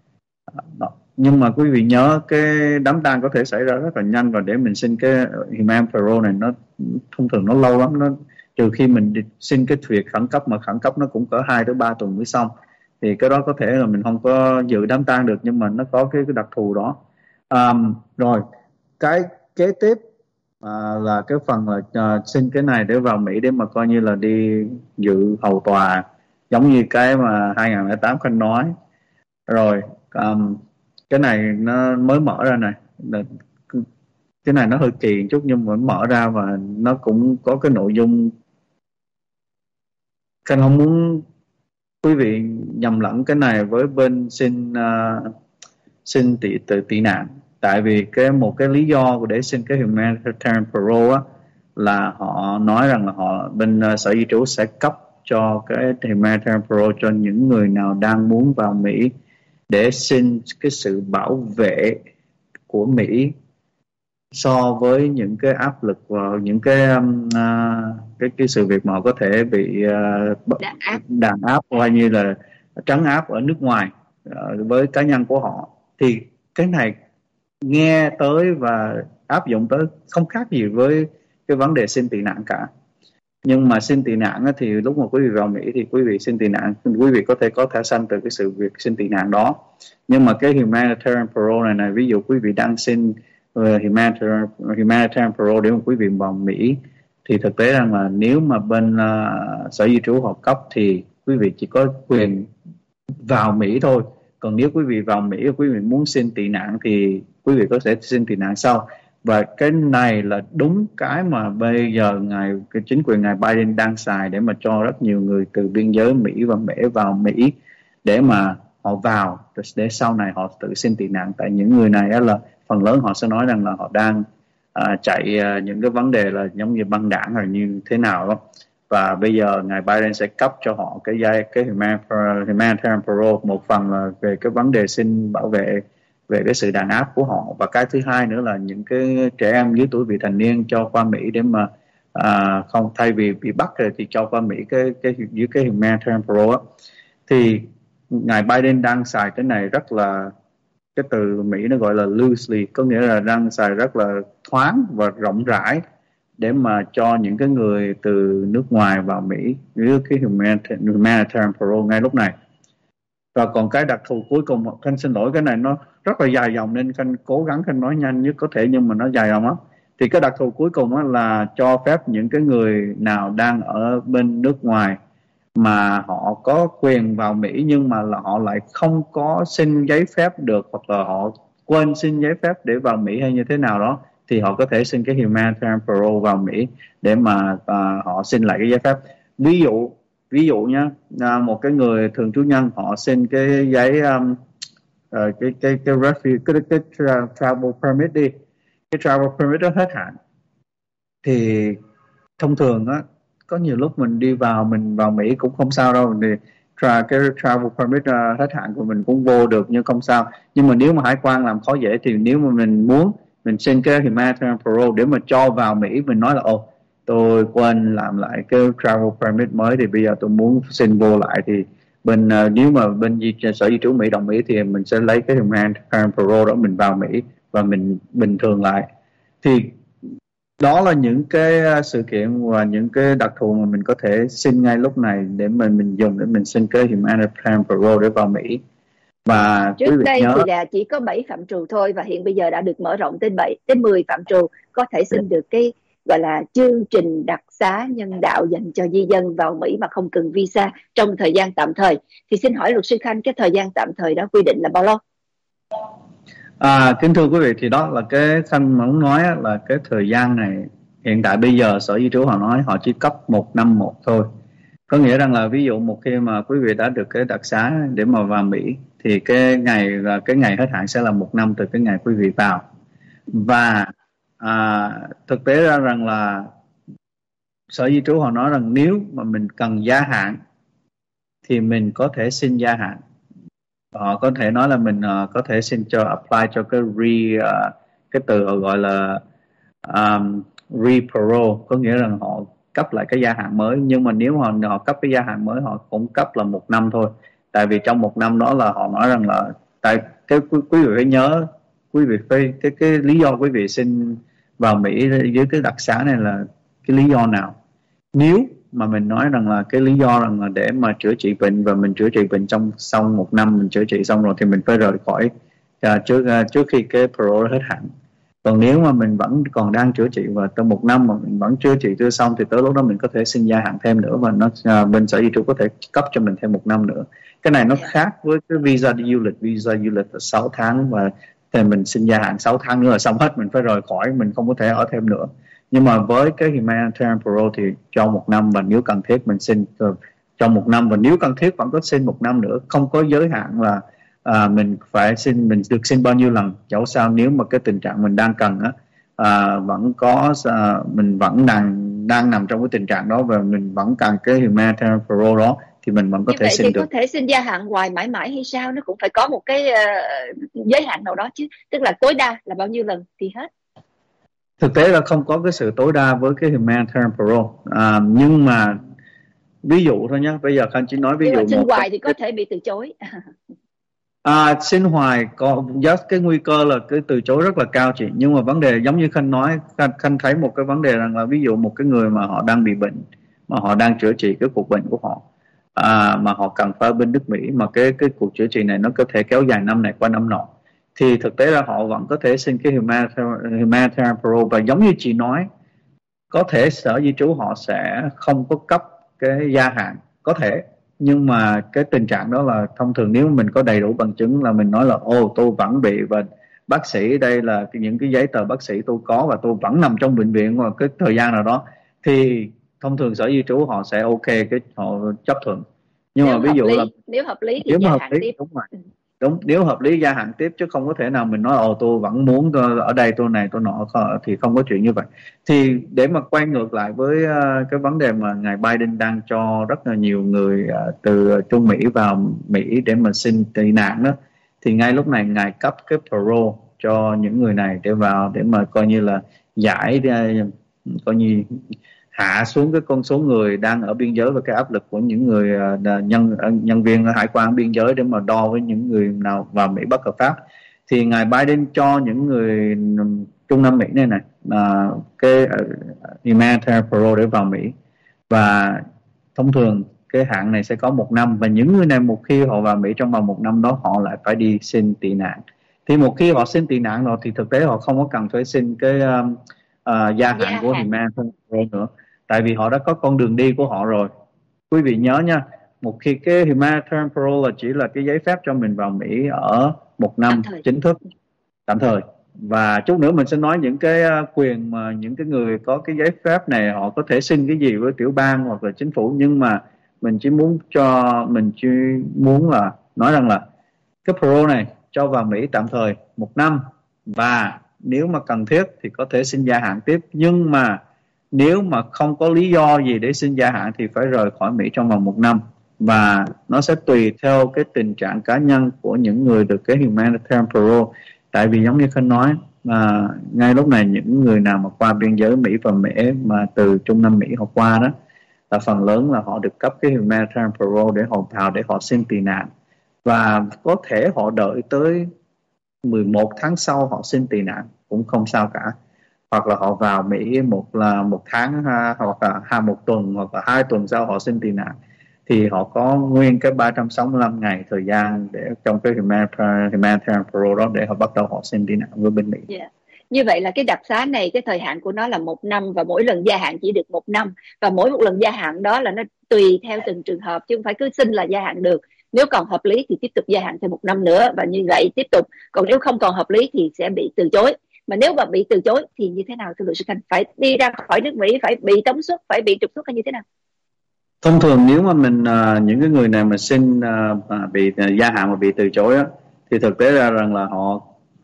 Đó. Nhưng mà quý vị nhớ cái đám tang có thể xảy ra rất là nhanh, và để mình xin cái human parole này nó thông thường nó lâu lắm, nó trừ khi mình xin cái việc khẩn cấp, mà khẩn cấp nó cũng cỡ hai tới ba tuần mới xong, thì cái đó có thể là mình không có dự đám tang được, nhưng mà nó có cái, cái đặc thù đó. Um, rồi cái kế tiếp à, là cái phần là uh, xin cái này để vào Mỹ để mà coi như là đi dự hầu tòa, giống như cái mà hai không không tám Khanh nói. Rồi um, cái này nó mới mở ra này, cái này nó hơi kỳ một chút nhưng mà mở ra và nó cũng có cái nội dung Khanh không muốn quý vị nhầm lẫn cái này với bên xin uh, xin tị tự tị nạn. Tại vì cái một cái lý do để xin cái humanitarian parole á, là họ nói rằng là họ bên uh, sở di trú sẽ cấp cho cái humanitarian parole cho những người nào đang muốn vào Mỹ để xin cái sự bảo vệ của Mỹ so với những cái áp lực và những cái um, uh, cái cái sự việc mà họ có thể bị uh, đàn áp, đàn áp hoặc như là trấn áp ở nước ngoài uh, với cá nhân của họ. Thì cái này nghe tới và áp dụng tới không khác gì với cái vấn đề xin tị nạn cả. Nhưng mà xin tị nạn thì lúc mà quý vị vào Mỹ thì quý vị xin tị nạn, quý vị có thể có thẻ xanh từ cái sự việc xin tị nạn đó. Nhưng mà cái humanitarian parole này này, ví dụ quý vị đang xin uh, humanitarian, humanitarian parole để mà quý vị vào Mỹ, thì thực tế rằng là nếu mà bên uh, sở di trú họ cấp thì quý vị chỉ có quyền vào Mỹ thôi. Còn nếu quý vị vào Mỹ và quý vị muốn xin tị nạn thì quý vị có thể xin tị nạn sau. Và cái này là đúng cái mà bây giờ ngài cái chính quyền ngài Biden đang xài để mà cho rất nhiều người từ biên giới Mỹ và Mễ vào Mỹ để mà họ vào để sau này họ tự xin tị nạn. Tại những người này là phần lớn họ sẽ nói rằng là họ đang à, chạy à, những cái vấn đề là giống như băng đảng hay như thế nào đó. Và bây giờ ngài Biden sẽ cấp cho họ cái giai cái humanitarian parole, một phần là về cái vấn đề xin bảo vệ về cái sự đàn áp của họ, và cái thứ hai nữa là những cái trẻ em dưới tuổi vị thành niên cho qua Mỹ để mà à, không thay vì bị bắt rồi thì cho qua Mỹ cái cái dưới cái humanitarian parole. Thì ngài Biden đang xài cái này rất là, cái từ Mỹ nó gọi là loosely, có nghĩa là đang xài rất là thoáng và rộng rãi để mà cho những cái người từ nước ngoài vào Mỹ dưới cái humanitarian parole ngay lúc này. Và còn cái đặc thù cuối cùng, Khanh xin lỗi cái này nó rất là dài dòng nên Khanh cố gắng Khanh nói nhanh nhất có thể nhưng mà nó dài dòng lắm. Thì cái đặc thù cuối cùng là cho phép những cái người nào đang ở bên nước ngoài mà họ có quyền vào Mỹ nhưng mà là họ lại không có xin giấy phép được, hoặc là họ quên xin giấy phép để vào Mỹ hay như thế nào đó, thì họ có thể xin cái humanitarian parole vào Mỹ để mà uh, họ xin lại cái giấy phép. Ví dụ ví dụ nhá, uh, một cái người thường trú nhân họ xin cái giấy um, uh, cái cái cái refugee cái, cái, cái travel permit đi, cái travel permit đó hết hạn thì thông thường á, có nhiều lúc mình đi vào mình vào Mỹ cũng không sao đâu, thì tra, cái travel permit uh, hết hạn của mình cũng vô được nhưng không sao. Nhưng mà nếu mà hải quan làm khó dễ thì nếu mà mình muốn mình xin cái humanitarian parole để mà cho vào Mỹ, mình nói là ồ tôi quên làm lại cái travel permit mới thì bây giờ tôi muốn xin vô lại, thì bên uh, nếu mà bên di, sở di trú Mỹ đồng ý thì mình sẽ lấy cái humanitarian parole đó mình vào Mỹ và mình bình thường lại. Thì đó là những cái sự kiện và những cái đặc thù mà mình có thể xin ngay lúc này để mình mình dùng để mình xin cái humanitarian parole để vào Mỹ. Và trước quý vị đây nhớ thì là chỉ có bảy phạm trù thôi, và hiện bây giờ đã được mở rộng tới bảy tới mười phạm trù có thể xin được cái gọi là chương trình đặc xá nhân đạo dành cho di dân vào Mỹ mà không cần visa trong thời gian tạm thời. Thì xin hỏi luật sư Khanh, cái thời gian tạm thời đó quy định là bao lâu? À, kính thưa quý vị, thì đó là cái Khanh muốn nói là cái thời gian này hiện tại bây giờ sở di trú họ nói họ chỉ cấp một năm một thôi. Có nghĩa rằng là ví dụ một khi mà quý vị đã được cái đặc xá để mà vào Mỹ thì cái ngày là cái ngày hết hạn sẽ là một năm từ cái ngày quý vị vào. Và à, thực tế ra rằng là sở di trú họ nói rằng nếu mà mình cần gia hạn thì mình có thể xin gia hạn. Họ có thể nói là mình uh, có thể xin cho apply cho cái re uh, cái từ họ gọi là um, re-parole, có nghĩa rằng họ cấp lại cái gia hạn mới. Nhưng mà nếu họ họ cấp cái gia hạn mới họ cũng cấp là một năm thôi, tại vì trong một năm đó là họ nói rằng là tại cái quý, quý vị phải nhớ, quý vị phải cái cái lý do quý vị xin vào Mỹ với cái đặc xá này là cái lý do nào. Nếu mà mình nói rằng là cái lý do rằng là để mà chữa trị bệnh và mình chữa trị bệnh trong sau một năm mình chữa trị xong rồi thì mình phải rời khỏi uh, trước uh, trước khi cái parole hết hạn. Còn nếu mà mình vẫn còn đang chữa trị và tới một năm mà mình vẫn chữa trị chưa xong thì tới lúc đó mình có thể xin gia hạn thêm nữa, và nó uh, bên sở di trú có thể cấp cho mình thêm một năm nữa. Cái này nó khác với cái visa đi du lịch. Visa du lịch là sáu tháng và thì mình xin gia hạn sáu tháng nữa là xong hết, mình phải rời khỏi, mình không có thể ở thêm nữa. Nhưng mà với cái humanitarian parole thì cho một năm, và nếu cần thiết mình xin trong một năm, và nếu cần thiết vẫn có xin một năm nữa, không có giới hạn là à, mình phải xin, mình được xin bao nhiêu lần. Dẫu sao nếu mà cái tình trạng mình đang cần á, à, vẫn có à, mình vẫn đang đang nằm trong cái tình trạng đó và mình vẫn cần cái humanitarian parole đó thì mình vẫn có Như thể vậy xin thì được. có thể xin gia hạn hoài mãi mãi hay sao? Nó cũng phải có một cái uh, giới hạn nào đó chứ, tức là tối đa là bao nhiêu lần thì hết. Thực tế là không có cái sự tối đa với cái humanitarian parole, à, nhưng mà ví dụ thôi nhé, bây giờ Khanh chỉ nói ví Nhưng dụ mà xin một hoài thì có thể bị từ chối. À, xin hoài có rất cái nguy cơ là cái từ chối rất là cao chị. Nhưng mà vấn đề giống như Khanh nói, Khanh, Khanh thấy một cái vấn đề rằng là ví dụ một cái người mà họ đang bị bệnh, mà họ đang chữa trị cái cuộc bệnh của họ, à, mà họ cần phải ở bên nước Mỹ, mà cái cái cuộc chữa trị này nó có thể kéo dài năm này qua năm nọ, thì thực tế là họ vẫn có thể xin cái humanitarian, humanitarian parole. Và giống như chị nói, có thể sở di trú họ sẽ không có cấp cái gia hạn, có thể, nhưng mà cái tình trạng đó là thông thường nếu mình có đầy đủ bằng chứng là mình nói là ô tôi vẫn bị, và bác sĩ đây là những cái giấy tờ bác sĩ tôi có và tôi vẫn nằm trong bệnh viện vào cái thời gian nào đó, thì thông thường sở di trú họ sẽ ok, cái họ chấp thuận. Nhưng Nếu mà ví hợp dụ lý, là nếu hợp lý thì nếu mà gia hợp hạn lý, tiếp. đúng rồi, đúng, nếu hợp lý gia hạn tiếp, chứ không có thể nào mình nói ồ tôi vẫn muốn tôi ở đây tôi này tôi nọ, thì không có chuyện như vậy. Thì để mà quay ngược lại với uh, cái vấn đề mà ngài Biden đang cho rất là nhiều người uh, từ Trung Mỹ vào Mỹ để mà xin tị nạn đó, thì ngay lúc này ngài cấp cái parole cho những người này để vào, để mà coi như là giải uh, coi như hạ xuống cái con số người đang ở biên giới và cái áp lực của những người uh, nhân nhân viên ở hải quan biên giới để mà đo với những người nào vào Mỹ bất hợp pháp. Thì ngài Biden cho những người Trung Nam Mỹ này này uh, cái uh, humanitarian parole để vào Mỹ. Và thông thường cái hạn này sẽ có một năm, và những người này một khi họ vào Mỹ trong vòng một năm đó, họ lại phải đi xin tị nạn. Thì một khi họ xin tị nạn rồi thì thực tế họ không có cần phải xin cái um, uh, gia hạn của Humanitarian Parole nữa, tại vì họ đã có con đường đi của họ rồi. Quý vị nhớ nha, một khi cái Humanitarian Parole là chỉ là cái giấy phép cho mình vào Mỹ ở một năm chính thức, tạm thời. Và chút nữa mình sẽ nói những cái quyền mà những cái người có cái giấy phép này họ có thể xin cái gì với tiểu bang hoặc là chính phủ, nhưng mà mình chỉ muốn cho mình chỉ muốn là nói rằng là cái parole này cho vào Mỹ tạm thời một năm, và nếu mà cần thiết thì có thể xin gia hạn tiếp, nhưng mà nếu mà không có lý do gì để xin gia hạn thì phải rời khỏi Mỹ trong vòng một năm. Và nó sẽ tùy theo cái tình trạng cá nhân của những người được cái Humanitarian Parole. Tại vì giống như Khanh nói, mà ngay lúc này những người nào mà qua biên giới Mỹ và Mễ mà từ Trung Nam Mỹ họ qua đó, là phần lớn là họ được cấp cái Humanitarian Parole để họ vào để họ xin tị nạn. Và có thể họ đợi tới mười một tháng sau họ xin tị nạn cũng không sao cả. Hoặc là họ vào Mỹ một là một tháng hoặc là hai một tuần hoặc là hai tuần sau họ xin tị nạn, thì họ có nguyên cái ba trăm sáu mươi lăm ngày thời gian để trong cái Humanitarian Parole đó để họ bắt đầu họ xin tị nạn với bên Mỹ. Yeah. Như vậy là cái đặc xá này cái thời hạn của nó là một năm, và mỗi lần gia hạn chỉ được một năm, và mỗi một lần gia hạn đó là nó tùy theo từng trường hợp, chứ không phải cứ xin là gia hạn được. Nếu còn hợp lý thì tiếp tục gia hạn thêm một năm nữa, và như vậy tiếp tục. Còn nếu không còn hợp lý thì sẽ bị từ chối. Mà nếu mà bị từ chối thì như thế nào thưa luật sư Khanh? Phải đi ra khỏi nước Mỹ, phải bị tống xuất, phải bị trục xuất hay như thế nào? Thông thường nếu mà mình uh, những cái người này mà xin uh, bị uh, gia hạn mà bị từ chối á, thì thực tế ra rằng là họ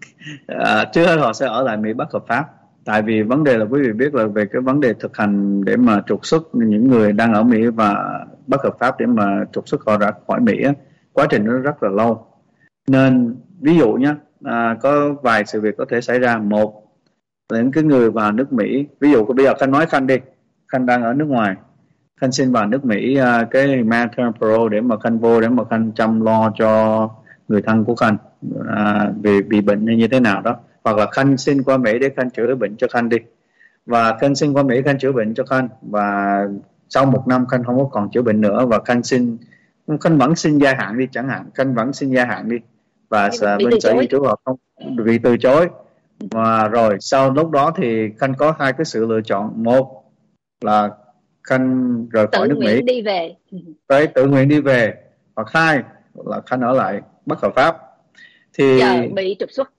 uh, trước hết họ sẽ ở lại Mỹ bất hợp pháp. Tại vì vấn đề là quý vị biết là về cái vấn đề thực hành để mà trục xuất những người đang ở Mỹ và bất hợp pháp để mà trục xuất họ ra khỏi Mỹ á, quá trình nó rất là lâu. Nên ví dụ nhé, à, có vài sự việc có thể xảy ra. Một là những cái người vào nước Mỹ, ví dụ bây giờ Khanh nói Khanh đi, Khanh đang ở nước ngoài, Khanh xin vào nước Mỹ uh, cái Humanitarian Parole để mà Khanh vô để mà Khanh chăm lo cho người thân của Khanh uh, vì bị bệnh hay như thế nào đó, hoặc là Khanh xin qua Mỹ để Khanh chữa bệnh cho Khanh đi, và Khanh xin qua Mỹ Khanh chữa bệnh cho Khanh, và sau một năm Khanh không có còn chữa bệnh nữa, và Khanh xin Khanh vẫn xin gia hạn đi chẳng hạn, Khanh vẫn xin gia hạn đi, và bên sở di trú họ không bị từ chối. Và rồi sau lúc đó thì Khanh có hai cái sự lựa chọn. Một là Khanh rời khỏi nước Mỹ đi về, phải tự nguyện đi về, hoặc hai là Khanh ở lại bất hợp pháp thì chờ bị trục xuất.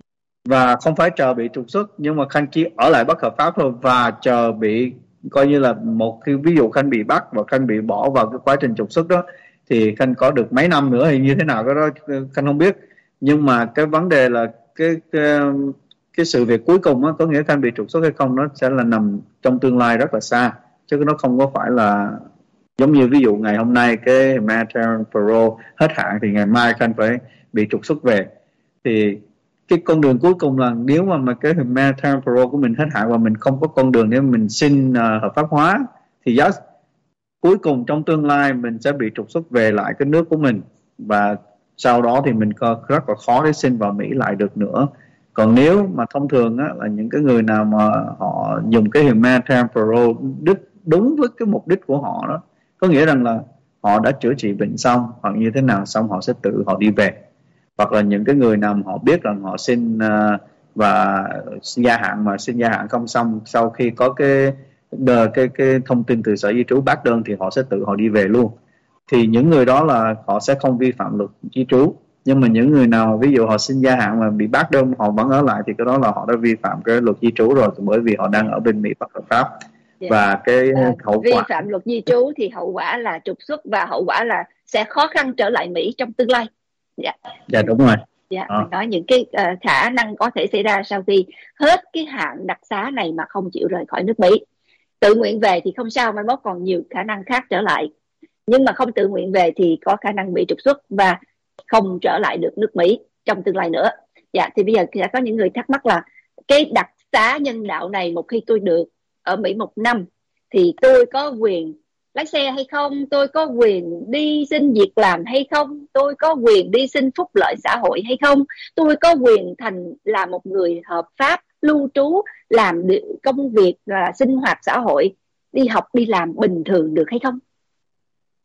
Và không phải chờ bị trục xuất, nhưng mà Khanh chỉ ở lại bất hợp pháp thôi, và chờ bị coi như là một khi ví dụ Khanh bị bắt và Khanh bị bỏ vào cái quá trình trục xuất đó, thì Khanh có được mấy năm nữa hay như thế nào cái đó Khanh không biết. Nhưng mà cái vấn đề là cái cái, cái sự việc cuối cùng á, có nghĩa Khanh bị trục xuất hay không, nó sẽ là nằm trong tương lai rất là xa, chứ nó không có phải là giống như ví dụ ngày hôm nay cái Humanitarian Parole hết hạn thì ngày mai Khanh phải bị trục xuất về. Thì cái con đường cuối cùng là nếu mà, mà cái Humanitarian Parole của mình hết hạn và mình không có con đường để mình xin uh, hợp pháp hóa, thì yes, cuối cùng trong tương lai mình sẽ bị trục xuất về lại cái nước của mình, và sau đó thì mình có rất là khó để xin vào Mỹ lại được nữa. Còn nếu mà thông thường á, là những cái người nào mà họ dùng cái Humanitarian Parole đích đúng với cái mục đích của họ đó, có nghĩa rằng là họ đã chữa trị bệnh xong hoặc như thế nào xong họ sẽ tự họ đi về. Hoặc là những cái người nào mà họ biết rằng họ xin uh, và gia hạn mà xin gia hạn không xong, sau khi có cái đờ, cái cái thông tin từ sở di trú bác đơn thì họ sẽ tự họ đi về luôn. Thì những người đó là họ sẽ không vi phạm luật di trú. Nhưng mà những người nào ví dụ họ xin gia hạn mà bị bác đơn họ vẫn ở lại thì cái đó là họ đã vi phạm cái luật di trú rồi, bởi vì họ đang ở bên Mỹ bất hợp pháp. Yeah. Và cái à, hậu vi quả vi phạm luật di trú thì hậu quả là trục xuất, và hậu quả là sẽ khó khăn trở lại Mỹ trong tương lai. Dạ, dạ đúng rồi. Dạ, mình nói những cái uh, khả năng có thể xảy ra sau khi hết cái hạn đặc xá này mà không chịu rời khỏi nước Mỹ. Tự nguyện về thì không sao, mai mốt còn nhiều khả năng khác trở lại. Nhưng mà không tự nguyện về thì có khả năng bị trục xuất và không trở lại được nước Mỹ trong tương lai nữa. Dạ, thì bây giờ sẽ có những người thắc mắc là cái đặc xá nhân đạo này, một khi tôi được ở Mỹ một năm thì tôi có quyền lái xe hay không, tôi có quyền đi xin việc làm hay không, tôi có quyền đi xin phúc lợi xã hội hay không, tôi có quyền thành là một người hợp pháp lưu trú, làm công việc và sinh hoạt xã hội, đi học đi làm bình thường được hay không?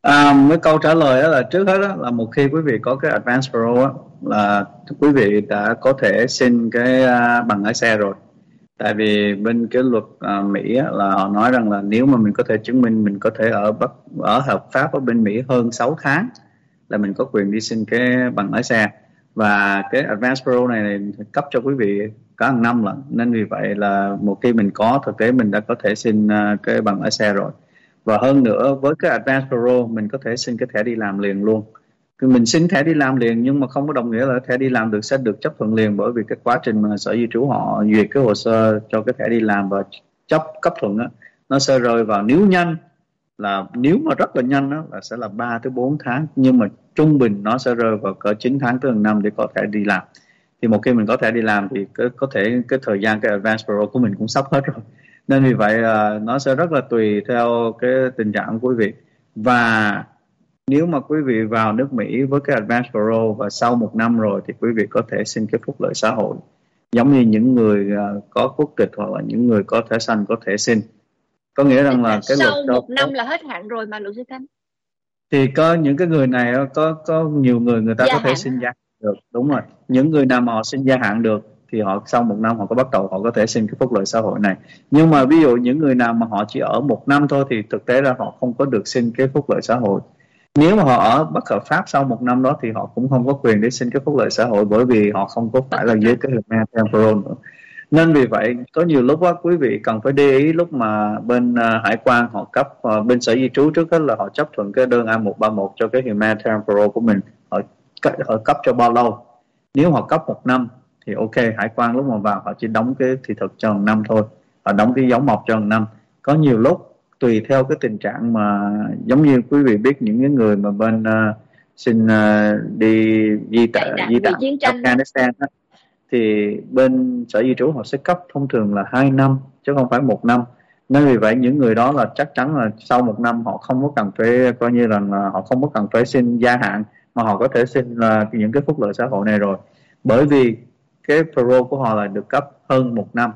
À, với câu trả lời đó là trước hết đó, là một khi quý vị có cái Advance Pro á, là quý vị đã có thể xin cái uh, bằng lái xe rồi. Tại vì bên cái luật uh, Mỹ á, là họ nói rằng là nếu mà mình có thể chứng minh mình có thể ở Bắc ở hợp pháp ở bên Mỹ hơn sáu tháng là mình có quyền đi xin cái bằng lái xe. Và cái Advance Pro này, này cấp cho quý vị cả hàng năm lận, nên vì vậy là một khi mình có, thực tế mình đã có thể xin uh, cái bằng lái xe rồi. Và hơn nữa với cái Advance Pro mình có thể xin cái thẻ đi làm liền luôn. Thì mình xin thẻ đi làm liền nhưng mà không có đồng nghĩa là thẻ đi làm được sẽ được chấp thuận liền, bởi vì cái quá trình mà sở di trú họ duyệt cái hồ sơ cho cái thẻ đi làm và chấp cấp thuận á, nó sẽ rơi vào, nếu nhanh là nếu mà rất là nhanh đó là sẽ là ba tới bốn tháng, nhưng mà trung bình nó sẽ rơi vào cỡ chín tháng tới một năm để có thể đi làm. Thì một khi mình có thể đi làm thì cái, có thể cái thời gian cái Advance Pro của mình cũng sắp hết rồi, nên vì vậy uh, nó sẽ rất là tùy theo cái tình trạng của quý vị. Và nếu mà quý vị vào nước Mỹ với cái Advance Pro và sau một năm rồi thì quý vị có thể xin cái phúc lợi xã hội giống như những người uh, có quốc tịch hoặc là những người có thẻ xanh có thể xin. Có nghĩa rằng là cái sau luật một năm là hết hạn rồi mà luật sư Khánh. Thì có những cái người này có có nhiều người người ta Gia có thể hạn xin gia hạn được, đúng rồi. Những người nào mà họ xin gia hạn được thì họ sau một năm họ có bắt đầu họ có thể xin cái phúc lợi xã hội này. Nhưng mà ví dụ những người nào mà họ chỉ ở một năm thôi thì thực tế là họ không có được xin cái phúc lợi xã hội. Nếu mà họ ở bất hợp pháp sau một năm đó thì họ cũng không có quyền để xin cái phúc lợi xã hội, bởi vì họ không có phải là dưới cái Humana Temporal nữa. Nên vì vậy có nhiều lúc đó, quý vị cần phải để ý lúc mà bên uh, hải quan họ cấp, uh, bên sở di trú trước hết là họ chấp thuận cái đơn A một ba một cho cái Humana Temporal của mình, họ, họ cấp cho bao lâu. Nếu họ cấp một năm thì ok, hải quan lúc mà vào họ chỉ đóng cái thị thực cho một năm thôi, họ đóng cái dấu mộc cho một năm. Có nhiều lúc tùy theo cái tình trạng mà giống như quý vị biết những cái người mà bên uh, xin uh, đi di tản di tản Afghanistan đó, thì bên sở di trú họ sẽ cấp thông thường là hai năm chứ không phải một năm. Nên vì vậy những người đó là chắc chắn là sau một năm họ không có cần phải coi như là, là họ không có cần phải xin gia hạn, mà họ có thể xin là những cái phúc lợi xã hội này rồi, bởi vì cái parole của họ là được cấp hơn một năm.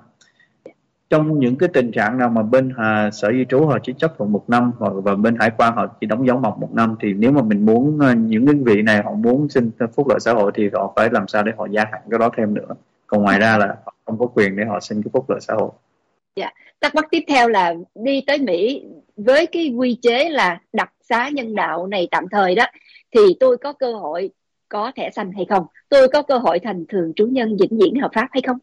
Trong những cái tình trạng nào mà bên à, sở di trú họ chỉ chấp thuận một năm hoặc và bên hải quan họ chỉ đóng dấu mộc một năm, thì nếu mà mình muốn những cái vị này họ muốn xin phúc lợi xã hội thì họ phải làm sao để họ gia hạn cái đó thêm nữa. Còn ngoài ra là họ không có quyền để họ xin cái phúc lợi xã hội. Dạ. Thắc mắc tiếp theo là đi tới Mỹ với cái quy chế là đặc xá nhân đạo này tạm thời đó, thì tôi có cơ hội có thẻ xanh hay không? Tôi có cơ hội thành thường trú nhân vĩnh viễn hợp pháp hay không?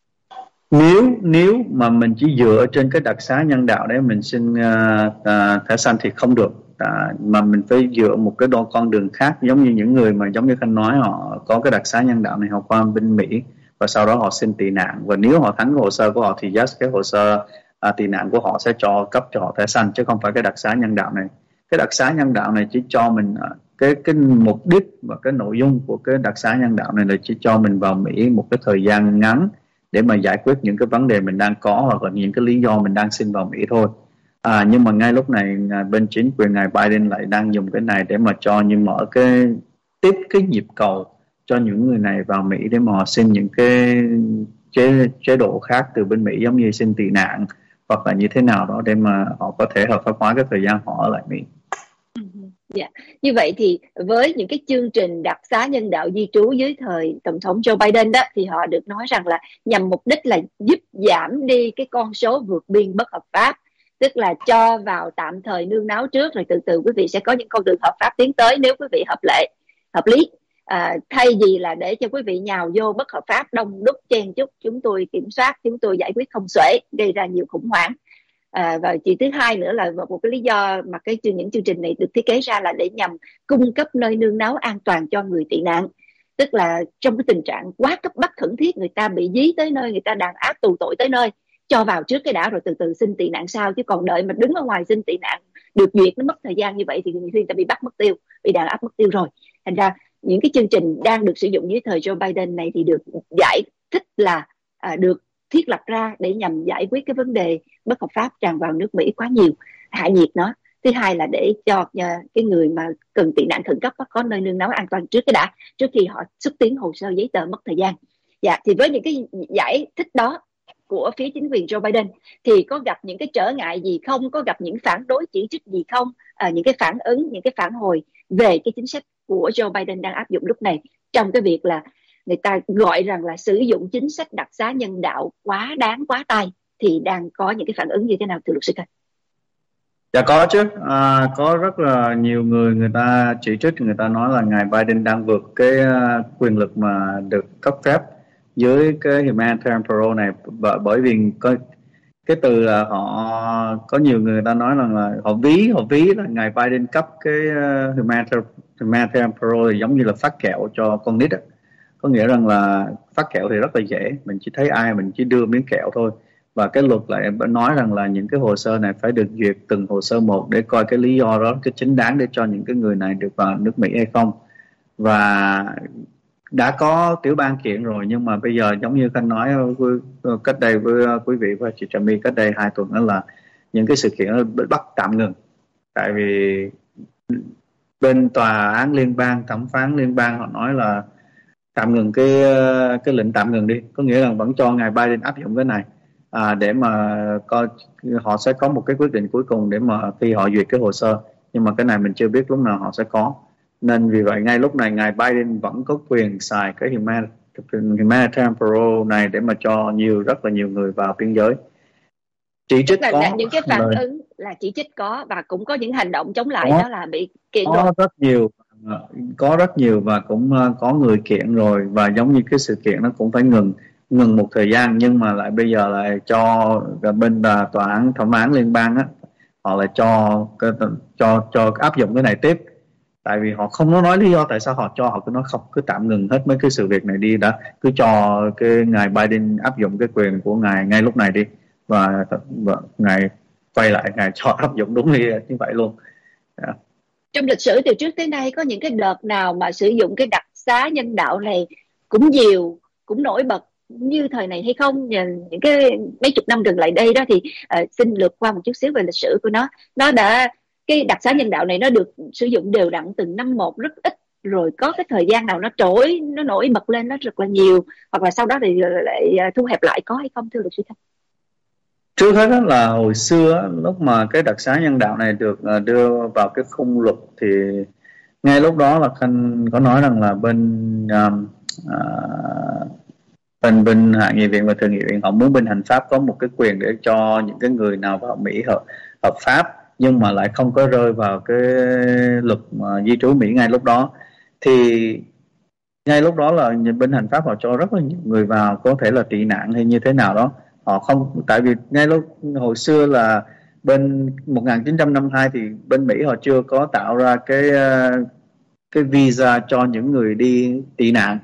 Nếu nếu mà mình chỉ dựa trên cái đặc xá nhân đạo để mình xin uh, uh, thẻ xanh thì không được, uh, mà mình phải dựa một cái đo con đường khác, giống như những người mà giống như Khanh nói họ có cái đặc xá nhân đạo này, họ qua bên Mỹ và sau đó họ xin tị nạn, và nếu họ thắng cái hồ sơ của họ thì yes, cái hồ sơ uh, tị nạn của họ sẽ cho cấp cho họ thẻ xanh, chứ không phải cái đặc xá nhân đạo này. Cái đặc xá nhân đạo này chỉ cho mình uh, cái cái mục đích và cái nội dung của cái đặc xá nhân đạo này là chỉ cho mình vào Mỹ một cái thời gian ngắn để mà giải quyết những cái vấn đề mình đang có hoặc là những cái lý do mình đang xin vào Mỹ thôi. À, nhưng mà ngay lúc này bên chính quyền ngài Biden lại đang dùng cái này để mà cho như mở cái tiếp cái nhịp cầu cho những người này vào Mỹ để mà họ xin những cái chế, chế độ khác từ bên Mỹ, giống như xin tị nạn hoặc là như thế nào đó để mà họ có thể hợp pháp hóa cái thời gian họ ở lại Mỹ. Dạ. Như vậy thì với những cái chương trình đặc xá nhân đạo di trú dưới thời Tổng thống Joe Biden đó, thì họ được nói rằng là nhằm mục đích là giúp giảm đi cái con số vượt biên bất hợp pháp, tức là cho vào tạm thời nương náu trước rồi từ từ quý vị sẽ có những con đường hợp pháp tiến tới nếu quý vị hợp lệ, hợp lý. À, thay vì là để cho quý vị nhào vô bất hợp pháp đông đúc chen chúc, chúng tôi kiểm soát, chúng tôi giải quyết không xuể, gây ra nhiều khủng hoảng. À, và chuyện thứ hai nữa là một cái lý do mà cái những chương trình này được thiết kế ra là để nhằm cung cấp nơi nương náu an toàn cho người tị nạn, tức là trong cái tình trạng quá cấp bách khẩn thiết, người ta bị dí tới nơi, người ta đàn áp tù tội tới nơi, cho vào trước cái đã rồi từ từ xin tị nạn sau, chứ còn đợi mà đứng ở ngoài xin tị nạn được duyệt nó mất thời gian như vậy thì người ta bị bắt mất tiêu, bị đàn áp mất tiêu rồi. Thành ra những cái chương trình đang được sử dụng dưới thời Joe Biden này thì được giải thích là à, được thiết lập ra để nhằm giải quyết cái vấn đề bất hợp pháp tràn vào nước Mỹ quá nhiều, hạ nhiệt nó. Thứ hai là để cho uh, cái người mà cần tị nạn khẩn cấp có nơi nương náu an toàn trước cái đã, trước khi họ xúc tiến hồ sơ giấy tờ mất thời gian. Dạ, thì với những cái giải thích đó của phía chính quyền Joe Biden thì có gặp những cái trở ngại gì không, có gặp những phản đối chỉ trích gì không, à, những cái phản ứng, những cái phản hồi về cái chính sách của Joe Biden đang áp dụng lúc này, trong cái việc là người ta gọi rằng là sử dụng chính sách đặc xá nhân đạo quá đáng quá tay, thì đang có những cái phản ứng như thế nào thưa luật sư Khanh? Dạ có chứ, à, có rất là nhiều người người ta chỉ trích, người ta nói là ngài Biden đang vượt cái uh, quyền lực mà được cấp phép dưới cái humanitarian parole này, bởi vì có cái từ là họ, có nhiều người ta nói rằng là họ ví họ ví là ngài Biden cấp cái uh, humanitarian, humanitarian parole giống như là phát kẹo cho con nít. Có nghĩa rằng là phát kẹo thì rất là dễ, mình chỉ thấy ai mình chỉ đưa miếng kẹo thôi, và cái luật lại nói rằng là những cái hồ sơ này phải được duyệt từng hồ sơ một để coi cái lý do đó cái chính đáng để cho những cái người này được vào nước Mỹ hay không. Và đã có tiểu bang kiện rồi, nhưng mà bây giờ giống như Khanh nói cách đây với quý vị và chị Trà My cách đây hai tuần, đó là những cái sự kiện nó bắt tạm ngừng, tại vì bên tòa án liên bang, thẩm phán liên bang họ nói là tạm ngừng cái cái lệnh tạm ngừng đi, có nghĩa là vẫn cho ngài Biden áp dụng cái này à, để mà coi họ sẽ có một cái quyết định cuối cùng để mà khi họ duyệt cái hồ sơ, nhưng mà cái này mình chưa biết lúc nào họ sẽ có. Nên vì vậy ngay lúc này ngài Biden vẫn có quyền xài cái humanitarian parole này để mà cho nhiều rất là nhiều người vào biên giới. Chỉ trích là, có là những cái phản lời. ứng là chỉ trích có, và cũng có những hành động chống lại, có, đó là bị kiện có rồi. rất nhiều có rất nhiều và cũng có người kiện rồi, và giống như cái sự kiện nó cũng phải ngừng ngừng một thời gian, nhưng mà lại bây giờ lại cho bên tòa án thẩm phán liên bang á, họ lại cho cho cho áp dụng cái này tiếp, tại vì họ không có nói lý do tại sao họ cho, họ cứ nói không, cứ tạm ngừng hết mấy cái sự việc này đi đã, cứ cho cái ngài Biden áp dụng cái quyền của ngài ngay lúc này đi, và, và ngài quay lại ngài cho áp dụng đúng như như vậy luôn. Yeah. Trong lịch sử từ trước tới nay có những cái đợt nào mà sử dụng cái đặc xá nhân đạo này cũng nhiều, cũng nổi bật như thời này hay không? Những cái mấy chục năm gần lại đây đó thì uh, xin lược qua một chút xíu về lịch sử của nó. Nó đã, cái đặc xá nhân đạo này nó được sử dụng đều đặn từng năm một, rất ít, rồi có cái thời gian nào nó trỗi, nó nổi bật lên nó rất là nhiều, hoặc là sau đó thì lại thu hẹp lại, có hay không thưa luật sư Khanh? Trước hết đó là hồi xưa lúc mà cái đặc xá nhân đạo này được đưa vào cái khung luật thì ngay lúc đó là Khanh có nói rằng là bên um, uh, bên bên hạ nghị viện và thượng nghị viện họ muốn bên hành pháp có một cái quyền để cho những cái người nào vào Mỹ hợp hợp pháp nhưng mà lại không có rơi vào cái luật mà di trú Mỹ ngay lúc đó. Thì ngay lúc đó là bên hành pháp họ cho rất là nhiều người vào, có thể là tị nạn hay như thế nào đó, họ không, tại vì ngay lúc hồi xưa là bên một nghìn chín trăm năm mươi hai thì bên Mỹ họ chưa có tạo ra cái cái visa cho những người đi tị nạn.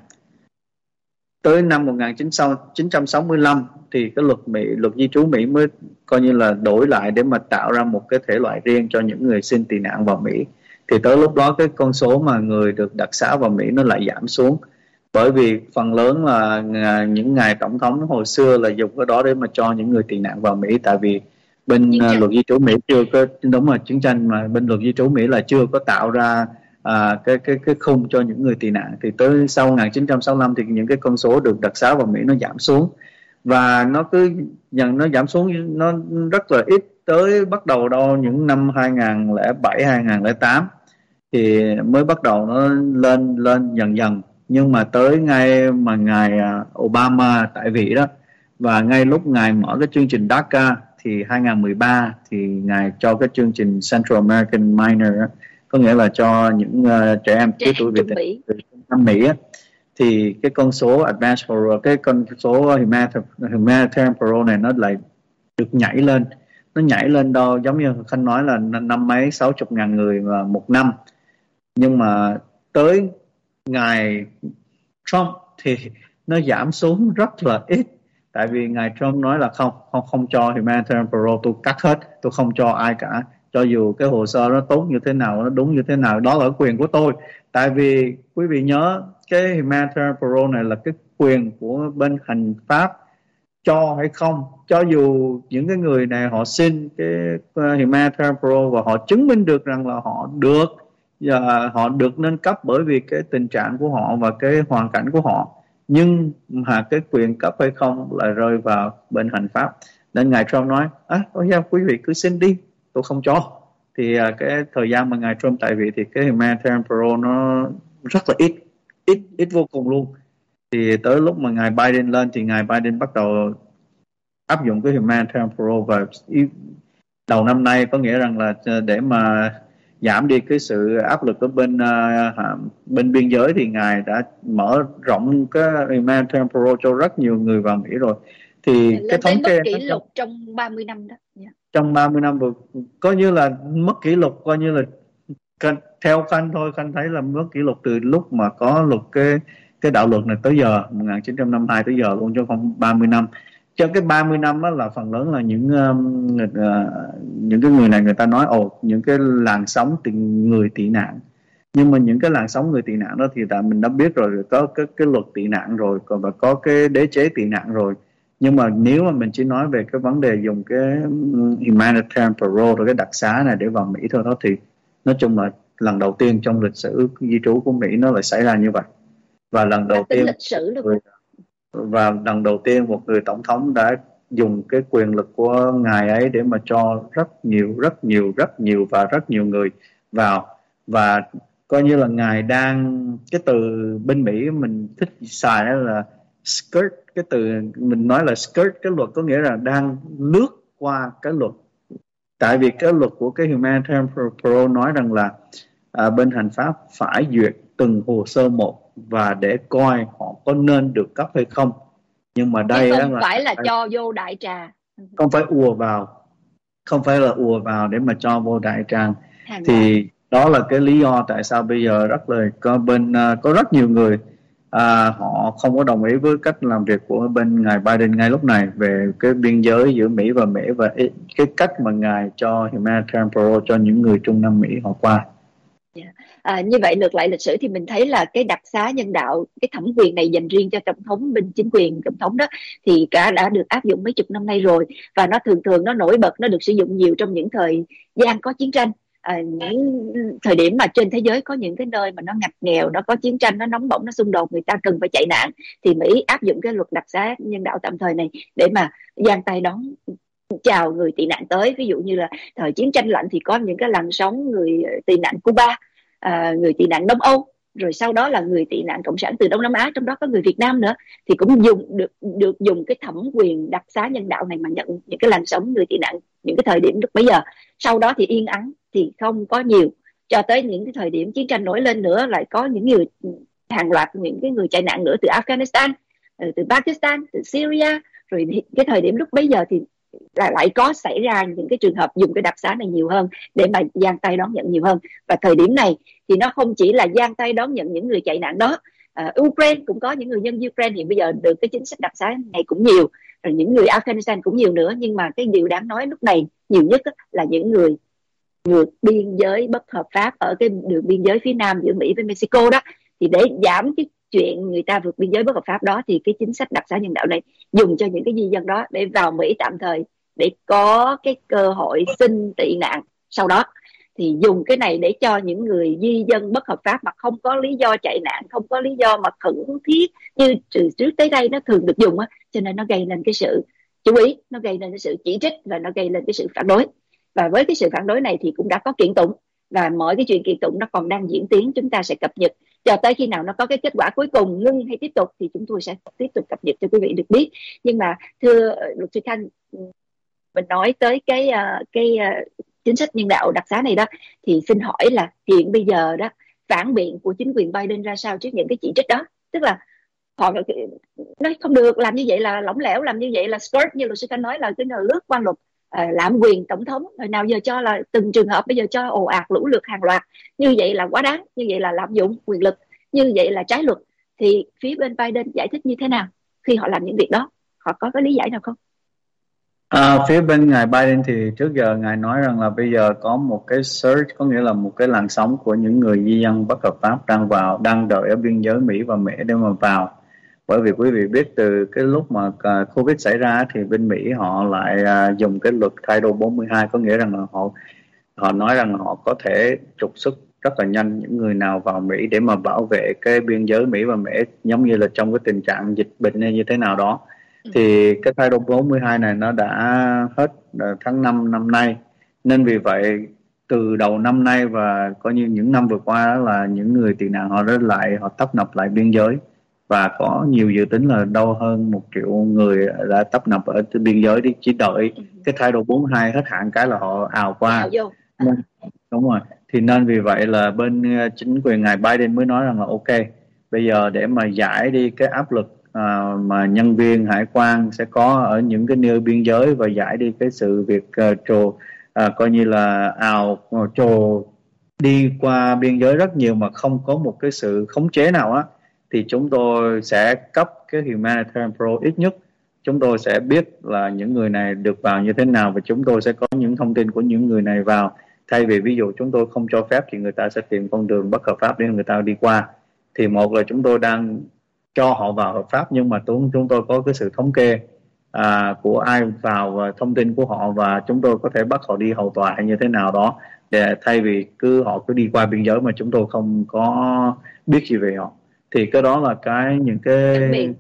Tới năm một nghìn chín trăm sáu mươi lăm thì cái luật Mỹ, luật di trú Mỹ mới coi như là đổi lại để mà tạo ra một cái thể loại riêng cho những người xin tị nạn vào Mỹ. Thì tới lúc đó cái con số mà người được đặc xá vào Mỹ nó lại giảm xuống, bởi vì phần lớn là những ngài tổng thống hồi xưa là dùng cái đó để mà cho những người tị nạn vào Mỹ, tại vì bên luật di trú Mỹ chưa có, đúng là chiến tranh mà bên luật di trú Mỹ là chưa có tạo ra à, cái cái cái khung cho những người tị nạn. Thì tới sau một nghìn chín trăm sáu mươi lăm thì những cái con số được đặc xá vào Mỹ nó giảm xuống, và nó cứ dần nó giảm xuống, nó rất là ít, tới bắt đầu đâu những năm hai nghìn lẻ bảy hai nghìn lẻ tám thì mới bắt đầu nó lên lên dần dần. Nhưng mà tới ngay mà ngài Obama tại vị đó, và ngay lúc ngài mở cái chương trình DACA thì hai nghìn mười ba thì ngài cho cái chương trình Central American Minor, có nghĩa là cho những uh, trẻ em dưới tuổi Việt Nam Mỹ á, thì cái con số advanced parole, cái con số humanitarian parole này nó lại được nhảy lên, nó nhảy lên đâu giống như Khanh nói là năm mấy sáu chục ngàn người mà một năm. Nhưng mà tới ngài Trump thì nó giảm xuống rất là ít, tại vì ngài Trump nói là không không không cho humanitarian parole, tôi cắt hết, tôi không cho ai cả, cho dù cái hồ sơ nó tốt như thế nào, nó đúng như thế nào, đó là quyền của tôi. Tại vì quý vị nhớ cái humanitarian parole này là cái quyền của bên hành pháp cho hay không, cho dù những cái người này họ xin cái humanitarian parole và họ chứng minh được rằng là họ được và họ được nên cấp bởi vì cái tình trạng của họ và cái hoàn cảnh của họ, nhưng mà cái quyền cấp hay không lại rơi vào bên hành pháp. Nên ngài Trump nói à, quý vị cứ xin đi, tôi không cho. Thì uh, cái thời gian mà ngài Trump tại vị thì cái humanitarian parole nó rất là ít, ít ít vô cùng luôn. Thì tới lúc mà ngài Biden lên thì ngài Biden bắt đầu áp dụng cái humanitarian parole, và đầu năm nay có nghĩa rằng là để mà giảm đi cái sự áp lực ở bên uh, bên biên giới thì ngài đã mở rộng cái humanitarian parole cho rất nhiều người vào Mỹ rồi. Thì lên cái thống kê kỷ lục trong ba mươi năm đó. Yeah. Trong ba mươi năm vừa coi như là mất kỷ lục, coi như là theo Khanh thôi, Khanh thấy là mất kỷ lục từ lúc mà có luật cái cái đạo luật này tới giờ, một nghìn chín trăm năm mươi hai tới giờ luôn, chứ không ba mươi năm. Cho cái ba mươi năm đó là phần lớn là những um, người, uh, những cái người này người ta nói ồ những cái làn sóng tình người tị nạn, nhưng mà những cái làn sóng người tị nạn đó thì tại mình đã biết rồi, có cái cái luật tị nạn rồi, còn và có cái đế chế tị nạn rồi. Nhưng mà nếu mà mình chỉ nói về cái vấn đề dùng cái humanitarian parole rồi cái đặc xá này để vào Mỹ thôi đó, thì nói chung là lần đầu tiên trong lịch sử di trú của Mỹ nó lại xảy ra như vậy. Và lần đầu tiên lịch sử người, và lần đầu tiên một người tổng thống đã dùng cái quyền lực của ngài ấy để mà cho rất nhiều rất nhiều rất nhiều và rất nhiều người vào. Và coi như là ngài đang, cái từ bên Mỹ mình thích xài đó là skirt, cái từ mình nói là skirt cái luật, có nghĩa là đang lướt qua cái luật. Tại vì cái luật của cái humanitarian parole nói rằng là à, bên hành pháp phải duyệt từng hồ sơ một và để coi họ có nên được cấp hay không. Nhưng mà đây không là, phải là cho vô đại trà, không phải ùa vào, không phải là ùa vào để mà cho vô đại tràng. Thì đó là cái lý do tại sao bây giờ rất là có bên có rất nhiều người à, họ không có đồng ý với cách làm việc của bên ngài Biden ngay lúc này về cái biên giới giữa Mỹ và Mỹ, và cái cách mà ngài cho humanitarian parole cho những người Trung Nam Mỹ họ qua. Yeah. À, như vậy ngược lại lịch sử thì mình thấy là cái đặc xá nhân đạo, cái thẩm quyền này dành riêng cho tổng thống, bên chính quyền tổng thống đó, thì cả đã được áp dụng mấy chục năm nay rồi, và nó thường thường nó nổi bật, nó được sử dụng nhiều trong những thời gian có chiến tranh, à, những thời điểm mà trên thế giới có những cái nơi mà nó ngặt nghèo, nó có chiến tranh, nó nóng bỏng, nó xung đột, người ta cần phải chạy nạn, thì Mỹ áp dụng cái luật đặc xá nhân đạo tạm thời này để mà giang tay đón chào người tị nạn tới. Ví dụ như là thời chiến tranh lạnh thì có những cái làn sóng người tị nạn Cuba, à, người tị nạn Đông Âu, rồi sau đó là người tị nạn cộng sản từ Đông Nam Á, trong đó có người Việt Nam nữa, thì cũng dùng được được dùng cái thẩm quyền đặc xá nhân đạo này mà nhận những cái làn sóng người tị nạn những cái thời điểm lúc bấy giờ. Sau đó thì yên ắng, thì không có nhiều, cho tới những cái thời điểm chiến tranh nổi lên nữa, lại có những người, hàng loạt những cái người chạy nạn nữa từ Afghanistan, từ Pakistan, từ Syria. Rồi cái thời điểm lúc bấy giờ thì lại, lại có xảy ra những cái trường hợp dùng cái đặc xá này nhiều hơn để mà giang tay đón nhận nhiều hơn. Và thời điểm này thì nó không chỉ là giang tay đón nhận những người chạy nạn đó, à, Ukraine cũng có những người dân Ukraine hiện bây giờ được cái chính sách đặc xá này cũng nhiều, rồi những người Afghanistan cũng nhiều nữa. Nhưng mà cái điều đáng nói lúc này nhiều nhất là những người vượt biên giới bất hợp pháp ở cái đường biên giới phía nam giữa Mỹ với Mexico đó. Thì để giảm cái chuyện người ta vượt biên giới bất hợp pháp đó, thì cái chính sách đặc xá nhân đạo này dùng cho những cái di dân đó để vào Mỹ tạm thời, để có cái cơ hội xin tị nạn. Sau đó thì dùng cái này để cho những người di dân bất hợp pháp mà không có lý do chạy nạn, không có lý do mà khẩn thiết như từ trước tới đây nó thường được dùng á, cho nên nó gây nên cái sự chú ý, nó gây nên cái sự chỉ trích và nó gây lên cái sự phản đối. Và với cái sự phản đối này thì cũng đã có kiện tụng, và mọi cái chuyện kiện tụng nó còn đang diễn tiến, chúng ta sẽ cập nhật cho tới khi nào nó có cái kết quả cuối cùng ngưng hay tiếp tục thì chúng tôi sẽ tiếp tục cập nhật cho quý vị được biết. Nhưng mà thưa luật sư Khanh, mình nói tới cái cái chính sách nhân đạo đặc xá này đó, thì xin hỏi là hiện bây giờ đó phản biện của chính quyền Biden ra sao trước những cái chỉ trích đó? Tức là họ nói không được, làm như vậy là lỏng lẻo, làm như vậy là skirt, như luật sư Khanh nói là cái lướt qua luật, à, lạm quyền tổng thống, rồi nào giờ cho là từng trường hợp bây giờ cho ồ ạt lũ lượt hàng loạt, như vậy là quá đáng, như vậy là lạm dụng quyền lực, như vậy là trái luật. Thì phía bên Biden giải thích như thế nào khi họ làm những việc đó? Họ có cái lý giải nào không? À, phía bên ngài Biden thì trước giờ ngài nói rằng là bây giờ có một cái surge, có nghĩa là một cái làn sóng của những người di dân bất hợp pháp đang vào, đang đợi ở biên giới Mỹ và Mỹ để mà vào. Bởi vì quý vị biết từ cái lúc mà Covid xảy ra thì bên Mỹ họ lại uh, dùng cái luật Title bốn mươi hai, có nghĩa rằng là họ họ nói rằng là họ có thể trục xuất rất là nhanh những người nào vào Mỹ để mà bảo vệ cái biên giới Mỹ và Mỹ, giống như là trong cái tình trạng dịch bệnh hay như thế nào đó. Ừ. Thì cái Title bốn mươi hai này nó đã hết tháng năm năm nay, nên vì vậy từ đầu năm nay và coi như những năm vừa qua đó là những người tị nạn họ rất lại họ tấp nập lại biên giới, và có nhiều dự tính là đâu hơn một triệu người đã tấp nập ở biên giới đi chỉ đợi ừ. cái Title bốn mươi hai hết hạn cái là họ ào qua. Ào à. Đúng rồi, thì nên vì vậy là bên chính quyền ngài Biden mới nói rằng là ok, bây giờ để mà giải đi cái áp lực à, mà nhân viên hải quan sẽ có ở những cái nơi biên giới, và giải đi cái sự việc uh, trồ à, coi như là ào trồ đi qua biên giới rất nhiều mà không có một cái sự khống chế nào á, thì chúng tôi sẽ cấp cái humanitarian parole. Ít nhất chúng tôi sẽ biết là những người này được vào như thế nào, và chúng tôi sẽ có những thông tin của những người này vào, thay vì ví dụ chúng tôi không cho phép thì người ta sẽ tìm con đường bất hợp pháp để người ta đi qua. Thì một là chúng tôi đang cho họ vào hợp pháp, nhưng mà chúng tôi có cái sự thống kê à, của ai vào và thông tin của họ, và chúng tôi có thể bắt họ đi hầu tòa hay như thế nào đó, để thay vì cứ họ cứ đi qua biên giới mà chúng tôi không có biết gì về họ. Thì cái đó là cái những cái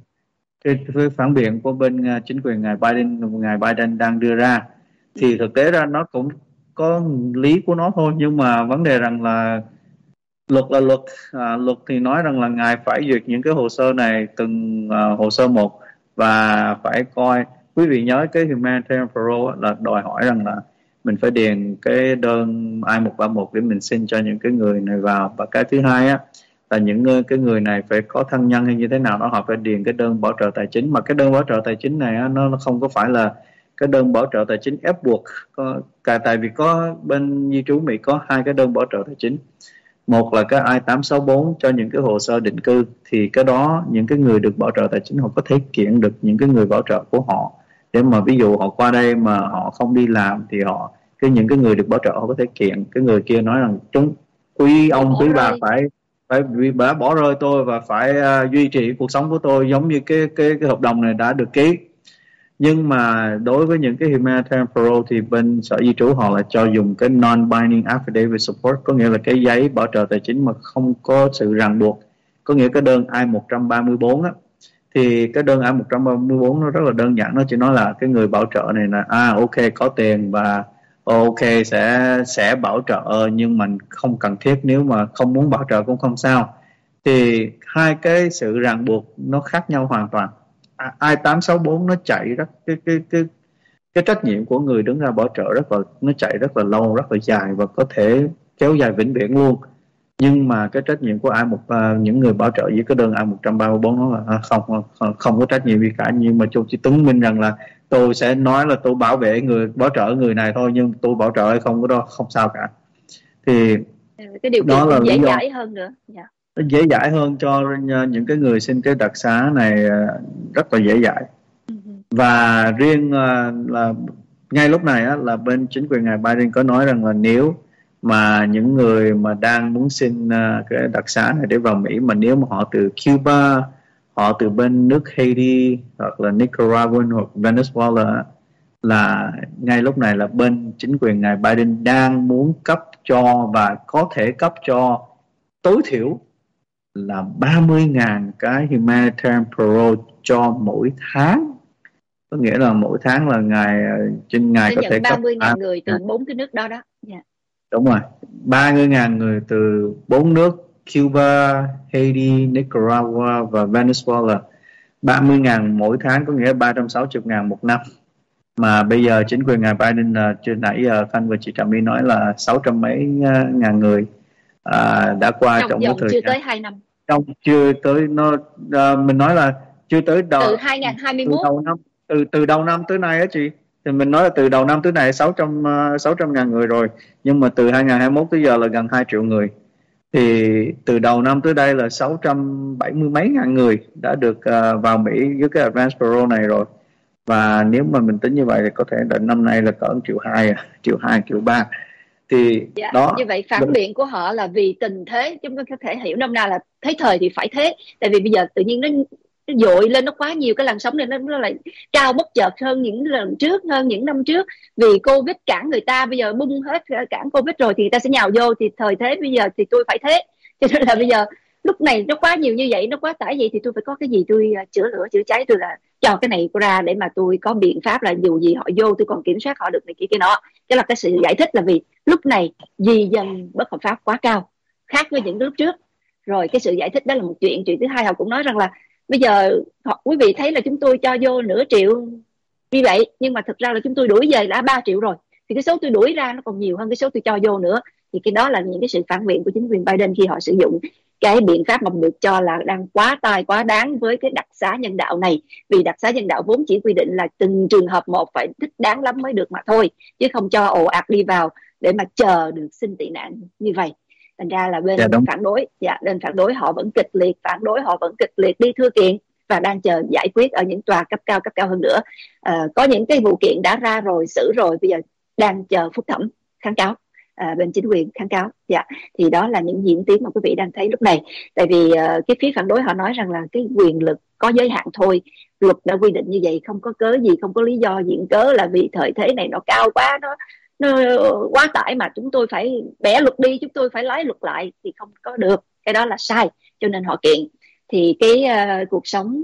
cái, cái phản biện của bên chính quyền ngài Biden ngài Biden đang đưa ra. Thì thực tế ra nó cũng có lý của nó thôi, nhưng mà vấn đề rằng là luật là luật, à, luật thì nói rằng là ngài phải duyệt những cái hồ sơ này từng uh, hồ sơ một, và phải coi, quý vị nhớ cái humanitarian parole là đòi hỏi rằng là mình phải điền cái đơn I một ba một để mình xin cho những cái người này vào, và cái thứ hai á là những cái người này phải có thân nhân hay như thế nào đó, họ phải điền cái đơn bảo trợ tài chính. Mà cái đơn bảo trợ tài chính này á, nó, nó không có phải là cái đơn bảo trợ tài chính ép buộc, có, cả tại vì có bên di trú Mỹ có hai cái đơn bảo trợ tài chính. Một là cái I tám sáu bốn cho những cái hồ sơ định cư, thì cái đó những cái người được bảo trợ tài chính họ có thể kiện được những cái người bảo trợ của họ, để mà ví dụ họ qua đây mà họ không đi làm thì họ cái những cái người được bảo trợ họ có thể kiện cái người kia, nói rằng chúng quý ông quý bà phải phải vì bà bỏ rơi tôi và phải uh, duy trì cuộc sống của tôi giống như cái cái cái hợp đồng này đã được ký. Nhưng mà đối với những cái humanitarian parole thì bên sở di trú họ là cho dùng cái non-binding affidavit support, có nghĩa là cái giấy bảo trợ tài chính mà không có sự ràng buộc. Có nghĩa cái đơn I một ba bốn á, thì cái đơn I một ba bốn nó rất là đơn giản, nó chỉ nói là cái người bảo trợ này là à ok có tiền và ok sẽ sẽ bảo trợ, nhưng mình không cần thiết, nếu mà không muốn bảo trợ cũng không sao. Thì hai cái sự ràng buộc nó khác nhau hoàn toàn. I tám sáu bốn nó chạy rất cái cái cái cái trách nhiệm của người đứng ra bảo trợ rất là nó chạy rất là lâu, rất là dài và có thể kéo dài vĩnh viễn luôn. Nhưng mà cái trách nhiệm của ai một uh, những người bảo trợ với cái đơn I một ba bốn nó là không, không không có trách nhiệm gì cả, nhưng mà tôi chỉ chứng minh rằng là tôi sẽ nói là tôi bảo vệ người bảo trợ người này thôi, nhưng tôi bảo trợ hay không có đó không sao cả. Thì cái điều kiện cũng dễ dãi hơn nữa. Yeah. Nó dễ dãi hơn cho những cái người xin cái đặc xá này, rất là dễ dãi. Uh-huh. Và riêng là ngay lúc này á, là bên chính quyền ngài Biden có nói rằng là nếu mà những người mà đang muốn xin cái đặc xá này để vào Mỹ, mà nếu mà họ từ Cuba, họ từ bên nước Haiti hoặc là Nicaragua hoặc Venezuela, là ngay lúc này là bên chính quyền ngài Biden đang muốn cấp cho và có thể cấp cho tối thiểu là ba mươi nghìn cái humanitarian parole cho mỗi tháng. Có nghĩa là mỗi tháng là ngài trên ngài có thể cấp ba mươi nghìn người từ bốn cái nước đó đó. Yeah. Đúng rồi, ba mươi nghìn người từ bốn nước Cuba, Haiti, Nicaragua và Venezuela. ba mươi nghìn mỗi tháng có nghĩa ba trăm sáu mươi nghìn một năm. Mà bây giờ chính quyền ngài Biden là chưa nãy giờ Khanh và chị Trà My nói là sáu trăm mấy ngàn người à, đã qua trong, trong vòng thời chưa gian. tới hai năm. Trong chưa tới nó à, mình nói là chưa tới đầu từ hai nghìn hai mươi mốt từ đầu năm từ từ đầu năm tới nay á chị, thì mình nói là từ đầu năm tới nay sáu trăm sáu trăm ngàn người rồi, nhưng mà từ hai nghìn hai mươi mốt tới giờ là gần hai triệu người. Thì từ đầu năm tới đây là sáu trăm bảy mươi mấy ngàn người đã được uh, vào Mỹ với cái advance parole này rồi. Và nếu mà mình tính như vậy thì có thể là năm nay là cỡ triệu hai, triệu hai, triệu ba. Thì dạ, đó. Như vậy phản biện của họ là vì tình thế, chúng ta có thể hiểu nôm na là thấy thời thì phải thế. Tại vì bây giờ tự nhiên nó nó dội lên, nó quá nhiều, cái làn sóng này nó, nó lại cao bất chợt hơn những lần trước, hơn những năm trước. Vì Covid cản người ta, bây giờ bung hết cản Covid rồi thì người ta sẽ nhào vô, thì thời thế bây giờ thì tôi phải thế. Cho nên là bây giờ lúc này nó quá nhiều như vậy, nó quá tải vậy, thì tôi phải có cái gì tôi uh, chữa lửa chữa cháy, tôi là cho cái này ra để mà tôi có biện pháp là dù gì họ vô tôi còn kiểm soát họ được này kia kia nọ. Cái là cái sự giải thích là vì lúc này di dân bất hợp pháp quá cao, khác với những lúc trước. Rồi cái sự giải thích đó là một chuyện. Chuyện thứ hai, họ cũng nói rằng là bây giờ họ, quý vị thấy là chúng tôi cho vô nửa triệu như vậy, nhưng mà thực ra là chúng tôi đuổi về đã ba triệu rồi, thì cái số tôi đuổi ra nó còn nhiều hơn cái số tôi cho vô nữa. Thì cái đó là những cái sự phản biện của chính quyền Biden khi họ sử dụng cái biện pháp mà được cho là đang quá tai quá đáng với cái đặc xá nhân đạo này. Vì đặc xá nhân đạo vốn chỉ quy định là từng trường hợp một phải thích đáng lắm mới được mà thôi, chứ không cho ồ ạt đi vào để mà chờ được xin tị nạn như vậy. Thành ra là bên Dạ đúng. phản đối, dạ bên phản đối họ vẫn kịch liệt phản đối, họ vẫn kịch liệt đi thưa kiện và đang chờ giải quyết ở những tòa cấp cao cấp cao hơn nữa. À, có những cái vụ kiện đã ra rồi, xử rồi, bây giờ đang chờ phúc thẩm kháng cáo, à, bên chính quyền kháng cáo. Dạ, thì đó là những diễn tiến mà quý vị đang thấy lúc này. Tại vì uh, cái phía phản đối họ nói rằng là cái quyền lực có giới hạn thôi, luật đã quy định như vậy, không có cớ gì, không có lý do viện cớ là vì thời thế này nó cao quá, nó nó quá tải mà chúng tôi phải bẻ luật đi, chúng tôi phải lái luật lại, thì không có được. Cái đó là sai, cho nên họ kiện. Thì cái uh, cuộc sống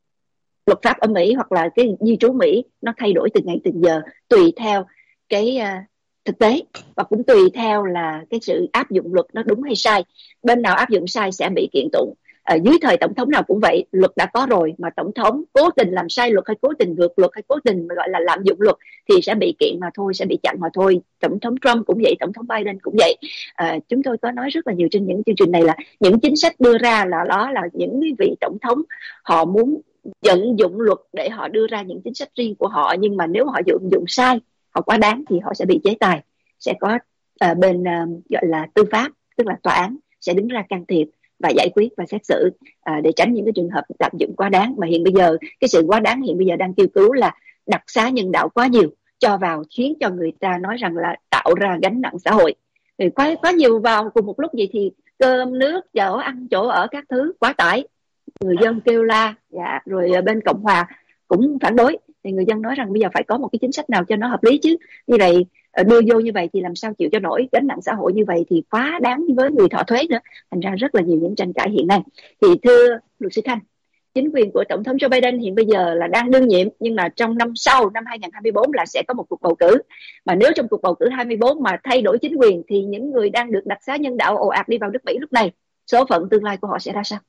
luật pháp ở Mỹ hoặc là cái di trú Mỹ nó thay đổi từng ngày từng giờ, tùy theo cái uh, thực tế, và cũng tùy theo là cái sự áp dụng luật nó đúng hay sai. Bên nào áp dụng sai sẽ bị kiện tụng. Ở dưới thời tổng thống nào cũng vậy, luật đã có rồi mà tổng thống cố tình làm sai luật hay cố tình vượt luật hay cố tình gọi là lạm dụng luật thì sẽ bị kiện mà thôi, sẽ bị chặn mà thôi. Tổng thống Trump cũng vậy, tổng thống Biden cũng vậy. À, chúng tôi có nói rất là nhiều trên những chương trình này là những chính sách đưa ra là đó là những vị tổng thống họ muốn vận dụng luật để họ đưa ra những chính sách riêng của họ, nhưng mà nếu họ dụng dụng sai, họ quá đáng thì họ sẽ bị chế tài, sẽ có uh, bên uh, gọi là tư pháp, tức là tòa án sẽ đứng ra can thiệp và giải quyết và xét xử uh, để tránh những cái trường hợp lạm dụng quá đáng. Mà hiện bây giờ cái sự quá đáng hiện bây giờ đang kêu cứu là đặc xá nhân đạo quá nhiều cho vào, khiến cho người ta nói rằng là tạo ra gánh nặng xã hội. Thì quá quá nhiều vào cùng một lúc vậy thì cơm nước chỗ ăn chỗ ở các thứ quá tải, người dân kêu la. Dạ, rồi bên Cộng hòa cũng phản đối, thì người dân nói rằng bây giờ phải có một cái chính sách nào cho nó hợp lý chứ, như vậy đưa vô như vậy thì làm sao chịu cho nổi, gánh nặng xã hội như vậy thì quá đáng với người thọ thuế nữa. Thành ra rất là nhiều những tranh cãi hiện nay. Thì thưa luật sư Khanh, chính quyền của tổng thống Joe Biden hiện bây giờ là đang đương nhiệm, nhưng mà trong năm sau, năm hai không hai tư là sẽ có một cuộc bầu cử. Mà nếu trong cuộc bầu cử hai mươi tư mà thay đổi chính quyền thì những người đang được đặc xá nhân đạo ồ ạt đi vào nước Mỹ lúc này, số phận tương lai của họ sẽ ra sao?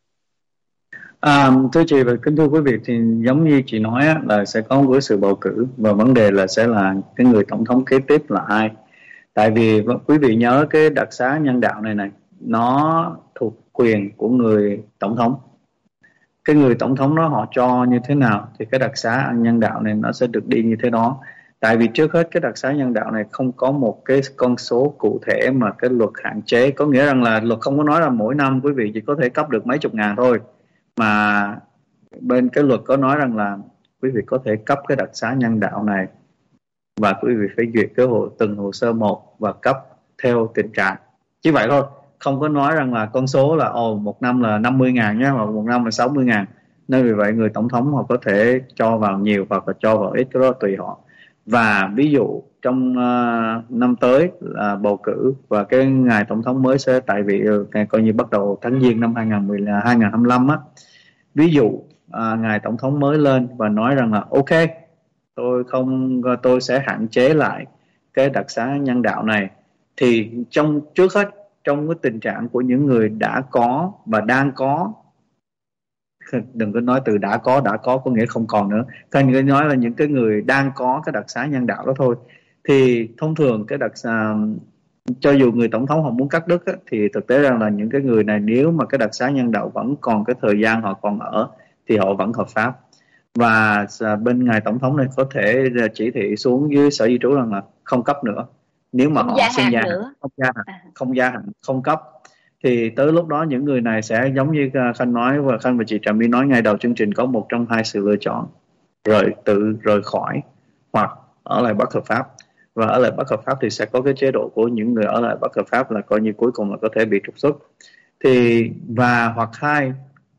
À, thưa chị và kính thưa quý vị, thì giống như chị nói á, là sẽ có một sự bầu cử và vấn đề là sẽ là cái người tổng thống kế tiếp là ai. Tại vì quý vị nhớ cái đặc xá nhân đạo này này nó thuộc quyền của người tổng thống. Cái người tổng thống đó họ cho như thế nào thì cái đặc xá nhân đạo này nó sẽ được đi như thế đó. Tại vì trước hết cái đặc xá nhân đạo này không có một cái con số cụ thể mà cái luật hạn chế. Có nghĩa rằng là luật không có nói là mỗi năm quý vị chỉ có thể cấp được mấy chục ngàn thôi, mà bên cái luật có nói rằng là quý vị có thể cấp cái đặc xá nhân đạo này và quý vị phải duyệt cái hồ, từng hồ sơ một và cấp theo tình trạng, chỉ vậy thôi. Không có nói rằng là con số là ồ một năm là năm mươi ngàn nhé, hoặc một năm là sáu mươi ngàn. Nên vì vậy người tổng thống họ có thể cho vào nhiều hoặc là cho vào ít, cái đó tùy họ. Và ví dụ trong uh, năm tới là bầu cử và cái ngày tổng thống mới sẽ tại vị uh, coi như bắt đầu tháng Giêng năm hai không hai lăm á. Ví dụ uh, ngài tổng thống mới lên và nói rằng là ok, tôi không tôi sẽ hạn chế lại cái đặc xá nhân đạo này, thì trong trước hết trong cái tình trạng của những người đã có và đang có, đừng có nói từ đã có, đã có có nghĩa không còn nữa, thành cái nói là những cái người đang có cái đặc xá nhân đạo đó thôi, thì thông thường cái đặc xá, cho dù người tổng thống họ muốn cắt đứt á, thì thực tế rằng là những cái người này nếu mà cái đặc xá nhân đạo vẫn còn cái thời gian họ còn ở thì họ vẫn hợp pháp. Và bên ngài tổng thống này có thể chỉ thị xuống dưới sở di trú rằng là không cấp nữa, nếu mà không họ gia xin gia nữa. không gia hạn, không gia hạn, không cấp, thì tới lúc đó những người này sẽ giống như Khanh nói và Khanh và chị Trà My nói ngay đầu chương trình, có một trong hai sự lựa chọn: rời tự rời khỏi hoặc ở lại bất hợp pháp. Và ở lại bất hợp pháp thì sẽ có cái chế độ của những người ở lại bất hợp pháp là coi như cuối cùng là có thể bị trục xuất. Thì và hoặc hai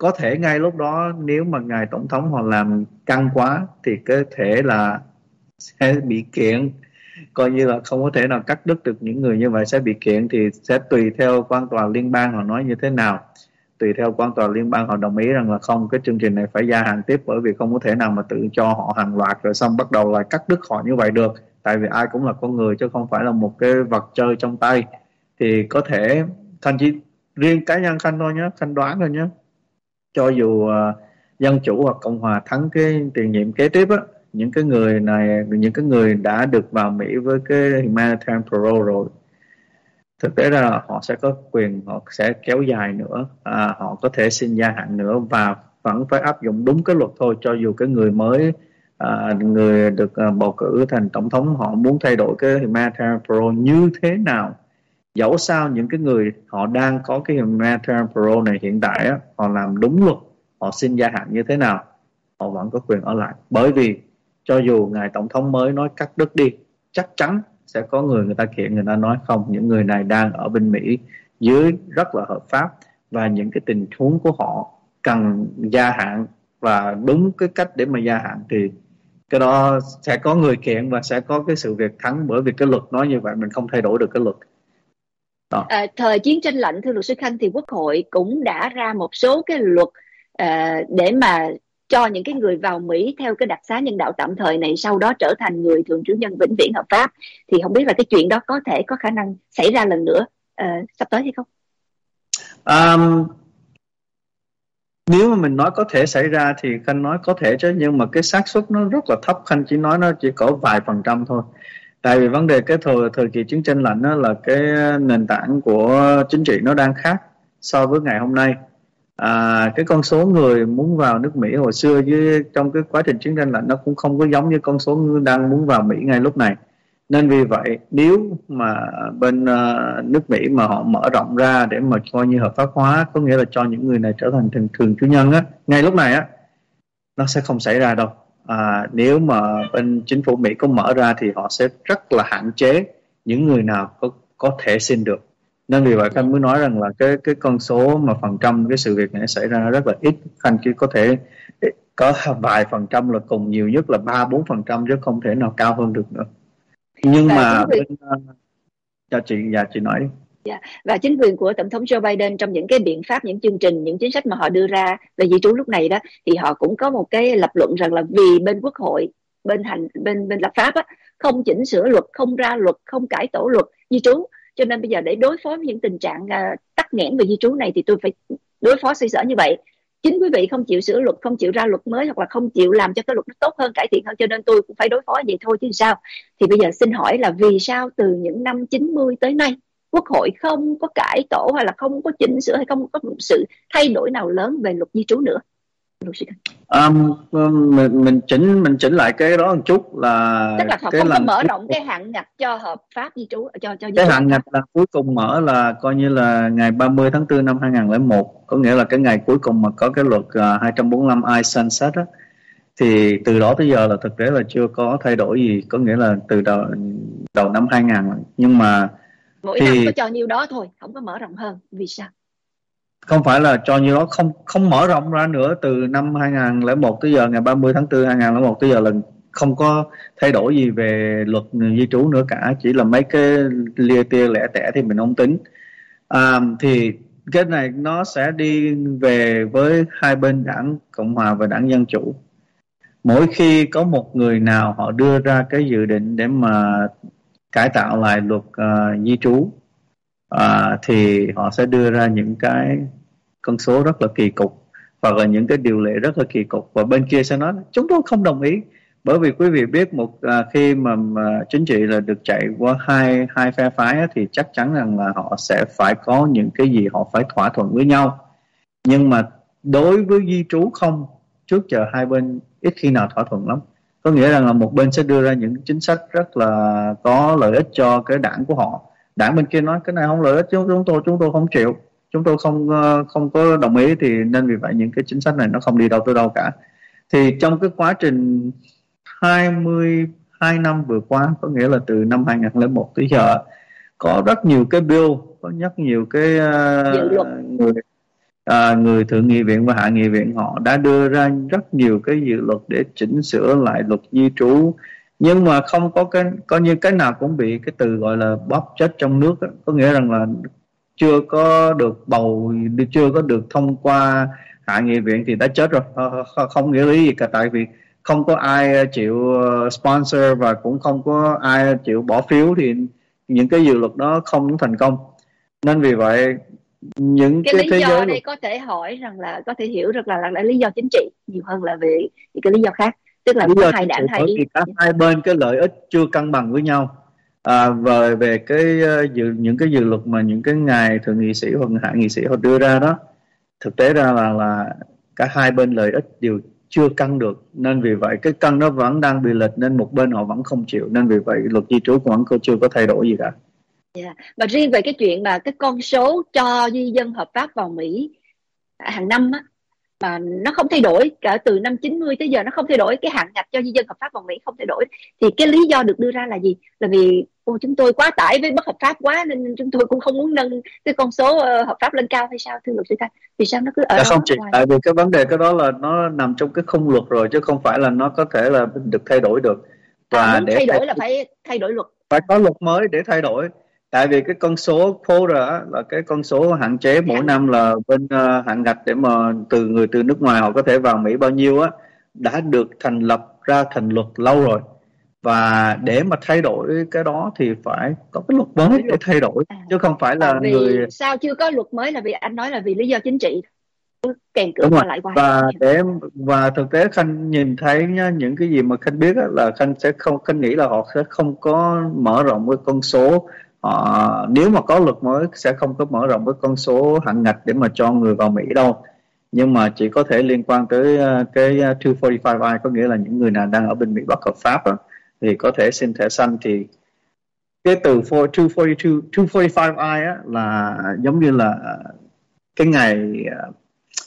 có thể ngay lúc đó nếu mà ngài tổng thống họ làm căng quá thì có thể là sẽ bị kiện, coi như là không có thể nào cắt đứt được những người như vậy, sẽ bị kiện thì sẽ tùy theo quan tòa liên bang họ nói như thế nào. Tùy theo quan tòa liên bang họ đồng ý rằng là không, cái chương trình này phải gia hạn tiếp, bởi vì không có thể nào mà tự cho họ hàng loạt rồi xong bắt đầu là cắt đứt họ như vậy được, tại vì ai cũng là con người chứ không phải là một cái vật chơi trong tay. Thì có thể Khanh chỉ riêng cá nhân Khanh thôi nhé, Khanh đoán thôi nhé, cho dù uh, dân chủ hoặc cộng hòa thắng cái tiền nhiệm kế tiếp á, những cái người này, những cái người đã được vào Mỹ với cái humanitarian parole rồi, thực tế ra là họ sẽ có quyền, họ sẽ kéo dài nữa, à, họ có thể xin gia hạn nữa và vẫn phải áp dụng đúng cái luật thôi, cho dù cái người mới, à, người được à, bầu cử thành tổng thống họ muốn thay đổi cái humanitarian parole như thế nào, dẫu sao những cái người họ đang có cái humanitarian parole này hiện tại á, họ làm đúng luật, họ xin gia hạn như thế nào họ vẫn có quyền ở lại, bởi vì cho dù ngài tổng thống mới nói cắt đứt đi, chắc chắn sẽ có người người ta kiện, người ta nói không, những người này đang ở bên Mỹ dưới rất là hợp pháp và những cái tình huống của họ cần gia hạn và đúng cái cách để mà gia hạn, thì cái đó sẽ có người kiện và sẽ có cái sự việc thắng, bởi vì cái luật nói như vậy, mình không thay đổi được cái luật đó. À, thời chiến tranh lạnh, thưa luật sư Khanh, thì Quốc hội cũng đã ra một số cái luật à, để mà cho những cái người vào Mỹ theo cái đặc xá nhân đạo tạm thời này sau đó trở thành người thường trú nhân vĩnh viễn hợp pháp. Thì không biết là cái chuyện đó có thể có khả năng xảy ra lần nữa à, sắp tới hay không? Um, nếu mà mình nói có thể xảy ra thì Khanh nói có thể chứ, nhưng mà cái xác suất nó rất là thấp. Khanh chỉ nói nó chỉ có vài phần trăm thôi. Tại vì vấn đề cái thời, thời kỳ chiến tranh lạnh đó là cái nền tảng của chính trị nó đang khác so với ngày hôm nay. À, cái con số người muốn vào nước Mỹ hồi xưa với trong cái quá trình chiến tranh lạnh nó cũng không có giống như con số người đang muốn vào Mỹ ngay lúc này. Nên vì vậy nếu mà bên uh, nước Mỹ mà họ mở rộng ra để mà coi như hợp pháp hóa, có nghĩa là cho những người này trở thành thường, thường trú nhân á, ngay lúc này á, nó sẽ không xảy ra đâu. À, nếu mà bên chính phủ Mỹ có mở ra thì họ sẽ rất là hạn chế những người nào có có thể xin được. Nên vì vậy Khanh mới nói rằng là cái cái con số mà phần trăm cái sự việc này xảy ra rất là ít. Khanh chỉ có thể có vài phần trăm là cùng, nhiều nhất là ba bốn phần trăm chứ không thể nào cao hơn được nữa. Nhưng Và mà chính bên uh, cho chị dạ chị nói đi. Yeah. Và chính quyền của Tổng thống Joe Biden trong những cái biện pháp, những chương trình, những chính sách mà họ đưa ra về di trú lúc này đó, thì họ cũng có một cái lập luận rằng là vì bên Quốc hội, bên hành bên bên lập pháp á, không chỉnh sửa luật, không ra luật, không cải tổ luật di trú, cho nên bây giờ để đối phó với những tình trạng uh, tắc nghẽn về di trú này thì tôi phải đối phó xoay sở như vậy. Chính quý vị không chịu sửa luật, không chịu ra luật mới, hoặc là không chịu làm cho cái luật nó tốt hơn, cải thiện hơn, cho nên tôi cũng phải đối phó vậy thôi chứ sao. Thì bây giờ xin hỏi là vì sao từ những năm chín mươi tới nay Quốc hội không có cải tổ hay là không có chỉnh sửa hay không có một sự thay đổi nào lớn về luật di trú nữa? Um, mình mình chỉnh mình chỉnh lại cái đó một chút là tức là họ cái không có lần mở rộng cái hạn ngạch cho hợp pháp di trú, cho cho di cái trú hạn ngạch là cuối cùng mở là coi như là ngày ba mươi tháng tư năm hai nghìn lẻ một, có nghĩa là cái ngày cuối cùng mà có cái luật uh, hai trăm bốn mươi lăm I sunset á, thì từ đó tới giờ là thực tế là chưa có thay đổi gì, có nghĩa là từ đầu đầu năm hai nghìn. Nhưng mà mỗi thì năm có cho nhiêu đó thôi, không có mở rộng hơn. Vì sao? không phải là cho nhiêu đó, không không mở rộng ra nữa. Từ năm hai nghìn lẻ một tới giờ, ngày ba mươi tháng tư hai nghìn lẻ một tới giờ là không có thay đổi gì về luật di trú nữa cả, chỉ là mấy cái lia tia lẻ tẻ thì mình không tính. À, thì cái này nó sẽ đi về với hai bên, đảng Cộng hòa và đảng Dân chủ. Mỗi khi có một người nào họ đưa ra cái dự định để mà cải tạo lại luật uh, di trú, uh, thì họ sẽ đưa ra những cái con số rất là kỳ cục hoặc là những cái điều lệ rất là kỳ cục, và bên kia sẽ nói chúng tôi không đồng ý. Bởi vì quý vị biết một à, khi mà, mà chính trị là được chạy qua hai hai phe phái á, thì chắc chắn rằng là họ sẽ phải có những cái gì họ phải thỏa thuận với nhau. Nhưng mà đối với di trú không, trước giờ hai bên ít khi nào thỏa thuận lắm. Có nghĩa rằng là một bên sẽ đưa ra những chính sách rất là có lợi ích cho cái đảng của họ, đảng bên kia nói cái này không lợi ích chúng, chúng tôi chúng tôi không chịu, chúng tôi không không có đồng ý, thì nên vì vậy những cái chính sách này nó không đi đâu tới đâu cả. Thì trong cái quá trình hai mươi hai năm vừa qua, có nghĩa là từ năm hai nghìn lẻ một tới giờ, có rất nhiều cái bill, có rất nhiều cái uh, dự luật. người à, người thượng nghị viện và hạ nghị viện họ đã đưa ra rất nhiều cái dự luật để chỉnh sửa lại luật di trú, nhưng mà không có cái coi như cái nào cũng bị cái từ gọi là bóp chết trong nước đó. Có nghĩa rằng là chưa có được bầu, chưa có được thông qua hạ nghị viện thì đã chết rồi, không nghĩa lý gì cả, tại vì không có ai chịu sponsor và cũng không có ai chịu bỏ phiếu thì những cái dự luật đó không thành công. Nên vì vậy những cái, cái lý thế do giới đây có thể hỏi rằng là có thể hiểu được là, là, là lý do chính trị nhiều hơn là về những cái lý do khác, tức là lý có do hai chính trị đảng hai bởi ý. vì cả hai bên cái lợi ích chưa cân bằng với nhau. À, về về cái uh, dự, những cái dự luật mà những cái ngài thượng nghị sĩ hoặc hạ nghị sĩ họ đưa ra đó, thực tế ra là là cả hai bên lợi ích đều chưa cân được, nên vì vậy cái cân nó vẫn đang bị lệch, nên một bên họ vẫn không chịu, nên vì vậy luật di trú vẫn chưa có thay đổi gì cả. Yeah. Và riêng về cái chuyện mà cái con số cho di dân hợp pháp vào Mỹ hàng năm á, mà nó không thay đổi cả từ năm chín mươi tới giờ, nó không thay đổi, cái hạn ngạch cho di dân hợp pháp vào Mỹ không thay đổi, thì cái lý do được đưa ra là gì? Là vì ô, chúng tôi quá tải với bất hợp pháp quá nên chúng tôi cũng không muốn nâng cái con số uh, hợp pháp lên cao hay sao thưa luật sư Khanh? Vì sao nó cứ ở Dạ đó không chị, hoài? tại vì cái vấn đề cái đó là nó nằm trong cái khung luật rồi chứ không phải là nó có thể là được thay đổi được. À, Và muốn để thay thay đổi là phải thay đổi luật. phải có luật mới để thay đổi, tại vì cái con số quota á, là cái con số hạn chế mỗi Hạn ngạch. năm là bên uh, hạn ngạch để mà từ người từ nước ngoài họ có thể vào Mỹ bao nhiêu á, đã được thành lập ra thành luật lâu rồi, và để mà thay đổi cái đó thì phải có cái luật mới để thay đổi, À, chứ không phải à, là vì người. sao chưa có luật mới là vì anh nói là vì lý do chính trị, kèn cửa Đúng rồi. qua lại hoài. Và để và thực tế Khanh nhìn thấy nhá, những cái gì mà Khanh biết á, là Khanh sẽ không Khanh nghĩ là họ sẽ không có mở rộng cái con số họ, nếu mà có luật mới sẽ không có mở rộng cái con số hạn ngạch để mà cho người vào Mỹ đâu, nhưng mà chỉ có thể liên quan tới uh, cái hai bốn năm I, có nghĩa là những người nào đang ở bên Mỹ bất hợp pháp đó, thì có thể xin thẻ xanh. Thì cái từ hai bốn hai, hai bốn năm I á, là giống như là cái ngày uh,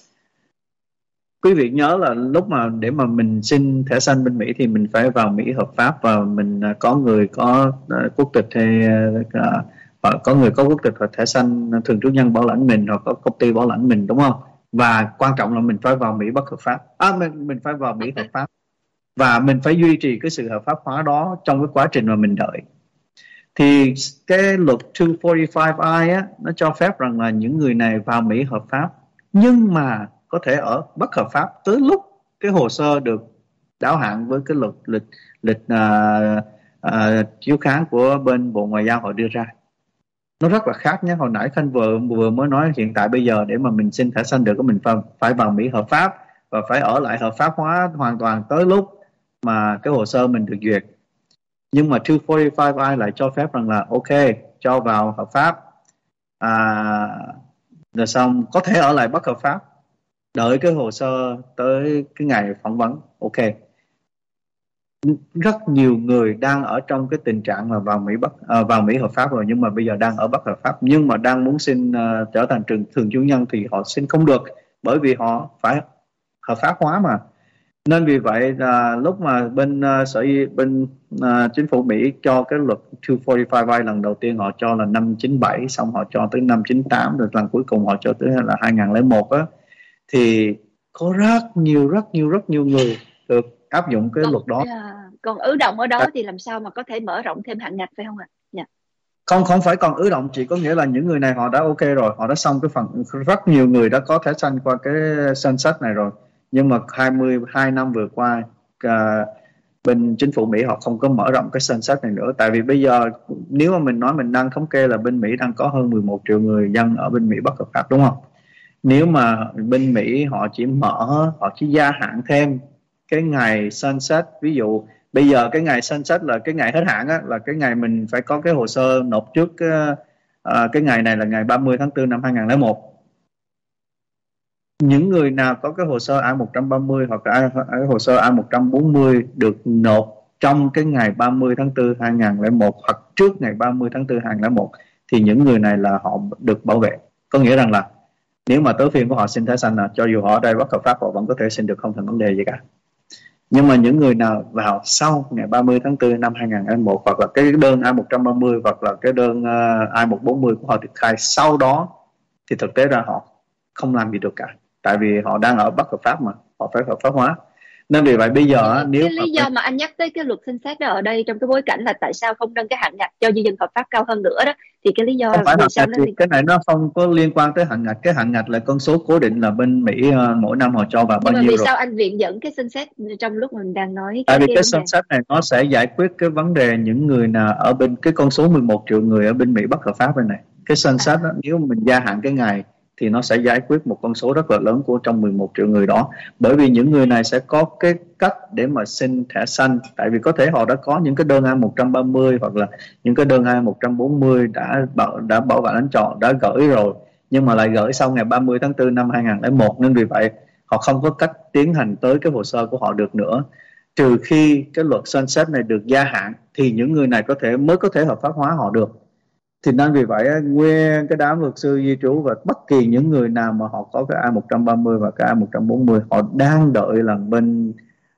quý vị nhớ là lúc mà để mà mình xin thẻ xanh bên Mỹ thì mình phải vào Mỹ hợp pháp, và mình có người có quốc tịch hay uh, có người có quốc tịch hoặc thẻ xanh thường trú nhân bảo lãnh mình, hoặc có công ty bảo lãnh mình, đúng không? Và quan trọng là mình phải vào Mỹ bất hợp pháp, à, mình, mình phải vào Mỹ hợp pháp, và mình phải duy trì cái sự hợp pháp hóa đó trong cái quá trình mà mình đợi. Thì cái luật hai bốn năm I á, nó cho phép rằng là những người này vào Mỹ hợp pháp nhưng mà có thể ở bất hợp pháp tới lúc cái hồ sơ được đáo hạn với cái luật lịch lịch uh, uh, chiếu kháng của bên Bộ Ngoại giao họ đưa ra. Nó rất là khác nhé. Hồi nãy Khanh vừa vừa mới nói hiện tại bây giờ để mà mình xin thẻ xanh được mình phải phải vào Mỹ hợp pháp và phải ở lại hợp pháp hóa hoàn toàn tới lúc mà cái hồ sơ mình được duyệt. Nhưng mà hai bốn năm I lại cho phép rằng là ok, cho vào hợp pháp, à, rồi xong có thể ở lại bất hợp pháp, đợi cái hồ sơ tới cái ngày phỏng vấn. Ok, rất nhiều người đang ở trong cái tình trạng là vào Mỹ bất à, vào Mỹ hợp pháp rồi, nhưng mà bây giờ đang ở bất hợp pháp, nhưng mà đang muốn xin uh, trở thành trường thường trú nhân thì họ xin không được, bởi vì họ phải hợp pháp hóa mà. Nên vì vậy là lúc mà bên uh, sở bên uh, chính phủ Mỹ cho cái luật hai bốn năm I lần đầu tiên họ cho là năm chín bảy, xong họ cho tới năm chín tám, rồi lần cuối cùng họ cho tới là hai không không một á, thì có rất nhiều rất nhiều rất nhiều người được áp dụng cái còn, luật đó. À, còn ứ động ở đó thì làm sao mà có thể mở rộng thêm hạn ngạch phải không ạ? Dạ. Không không phải còn ứ động, chỉ có nghĩa là những người này họ đã ok rồi, họ đã xong cái phần, rất nhiều người đã có thẻ xanh qua cái danh sách này rồi, nhưng mà hai mươi hai năm vừa qua à, bên chính phủ Mỹ họ không có mở rộng cái danh sách này nữa. Tại vì bây giờ nếu mà mình nói mình đang thống kê là bên Mỹ đang có hơn mười một triệu người dân ở bên Mỹ bất hợp pháp, đúng không? Nếu mà bên Mỹ họ chỉ mở, họ chỉ gia hạn thêm cái ngày sunset, ví dụ bây giờ cái ngày sunset là cái ngày hết hạn á, là cái ngày mình phải có cái hồ sơ nộp trước uh, cái ngày này là ngày ba mươi tháng tư năm hai không không một. Những người nào có cái hồ sơ I một ba mươi hoặc là cái hồ sơ I một bốn mươi được nộp trong cái ngày ba mươi tháng tư hai không không một hoặc trước ngày ba mươi tháng tư hai không không một thì những người này là họ được bảo vệ. Có nghĩa rằng là nếu mà tới phiên của họ xin thẻ xanh là cho dù họ ở đây bất hợp pháp họ vẫn có thể xin được, không thành vấn đề gì cả. Nhưng mà những người nào vào sau ngày ba mươi tháng tư năm hai không không một hoặc là cái đơn I một ba mươi hoặc là cái đơn uh, I một bốn mươi của họ được khai sau đó thì thực tế ra họ không làm gì được cả, tại vì họ đang ở bất hợp pháp mà, họ phải hợp pháp hóa. Nên vì vậy bây giờ cái, nếu cái mà lý do mà anh nhắc tới cái luật xem xét đó ở đây trong cái bối cảnh là tại sao không nâng cái hạn ngạch cho di dân hợp pháp cao hơn nữa đó, thì cái lý không do phải vì hạn sao ngạch nó thì liên cái này nó không có liên quan tới hạn ngạch. Cái hạn ngạch là con số cố định là bên Mỹ uh, mỗi năm họ cho vào bao nhưng mà nhiêu vì rồi. sao anh viện dẫn cái xem xét trong lúc mình đang nói Tại cái vì cái cái vấn đề? sunset này nó sẽ giải quyết cái vấn đề những người nào ở bên cái con số mười một triệu người ở bên Mỹ bất hợp pháp bên này. Cái sunset đó, À, nếu mình gia hạn cái ngày thì nó sẽ giải quyết một con số rất là lớn của trong mười một triệu người đó. Bởi vì những người này sẽ có cái cách để mà xin thẻ xanh. Tại vì có thể họ đã có những cái đơn A một trăm ba mươi hoặc là những cái đơn A một trăm bốn mươi đã bảo đã bảo vệ lãnh chọn đã gửi rồi, nhưng mà lại gửi sau ngày ba mươi tháng tư năm hai nghìn lẻ một, nên vì vậy họ không có cách tiến hành tới cái hồ sơ của họ được nữa. Trừ khi cái luật sunset này được gia hạn thì những người này có thể mới có thể hợp pháp hóa họ được. Thì nên vì vậy nguyên cái đám luật sư di trú và bất kỳ những người nào mà họ có cái A một trăm ba mươi và cái A một trăm bốn mươi, họ đang đợi là bên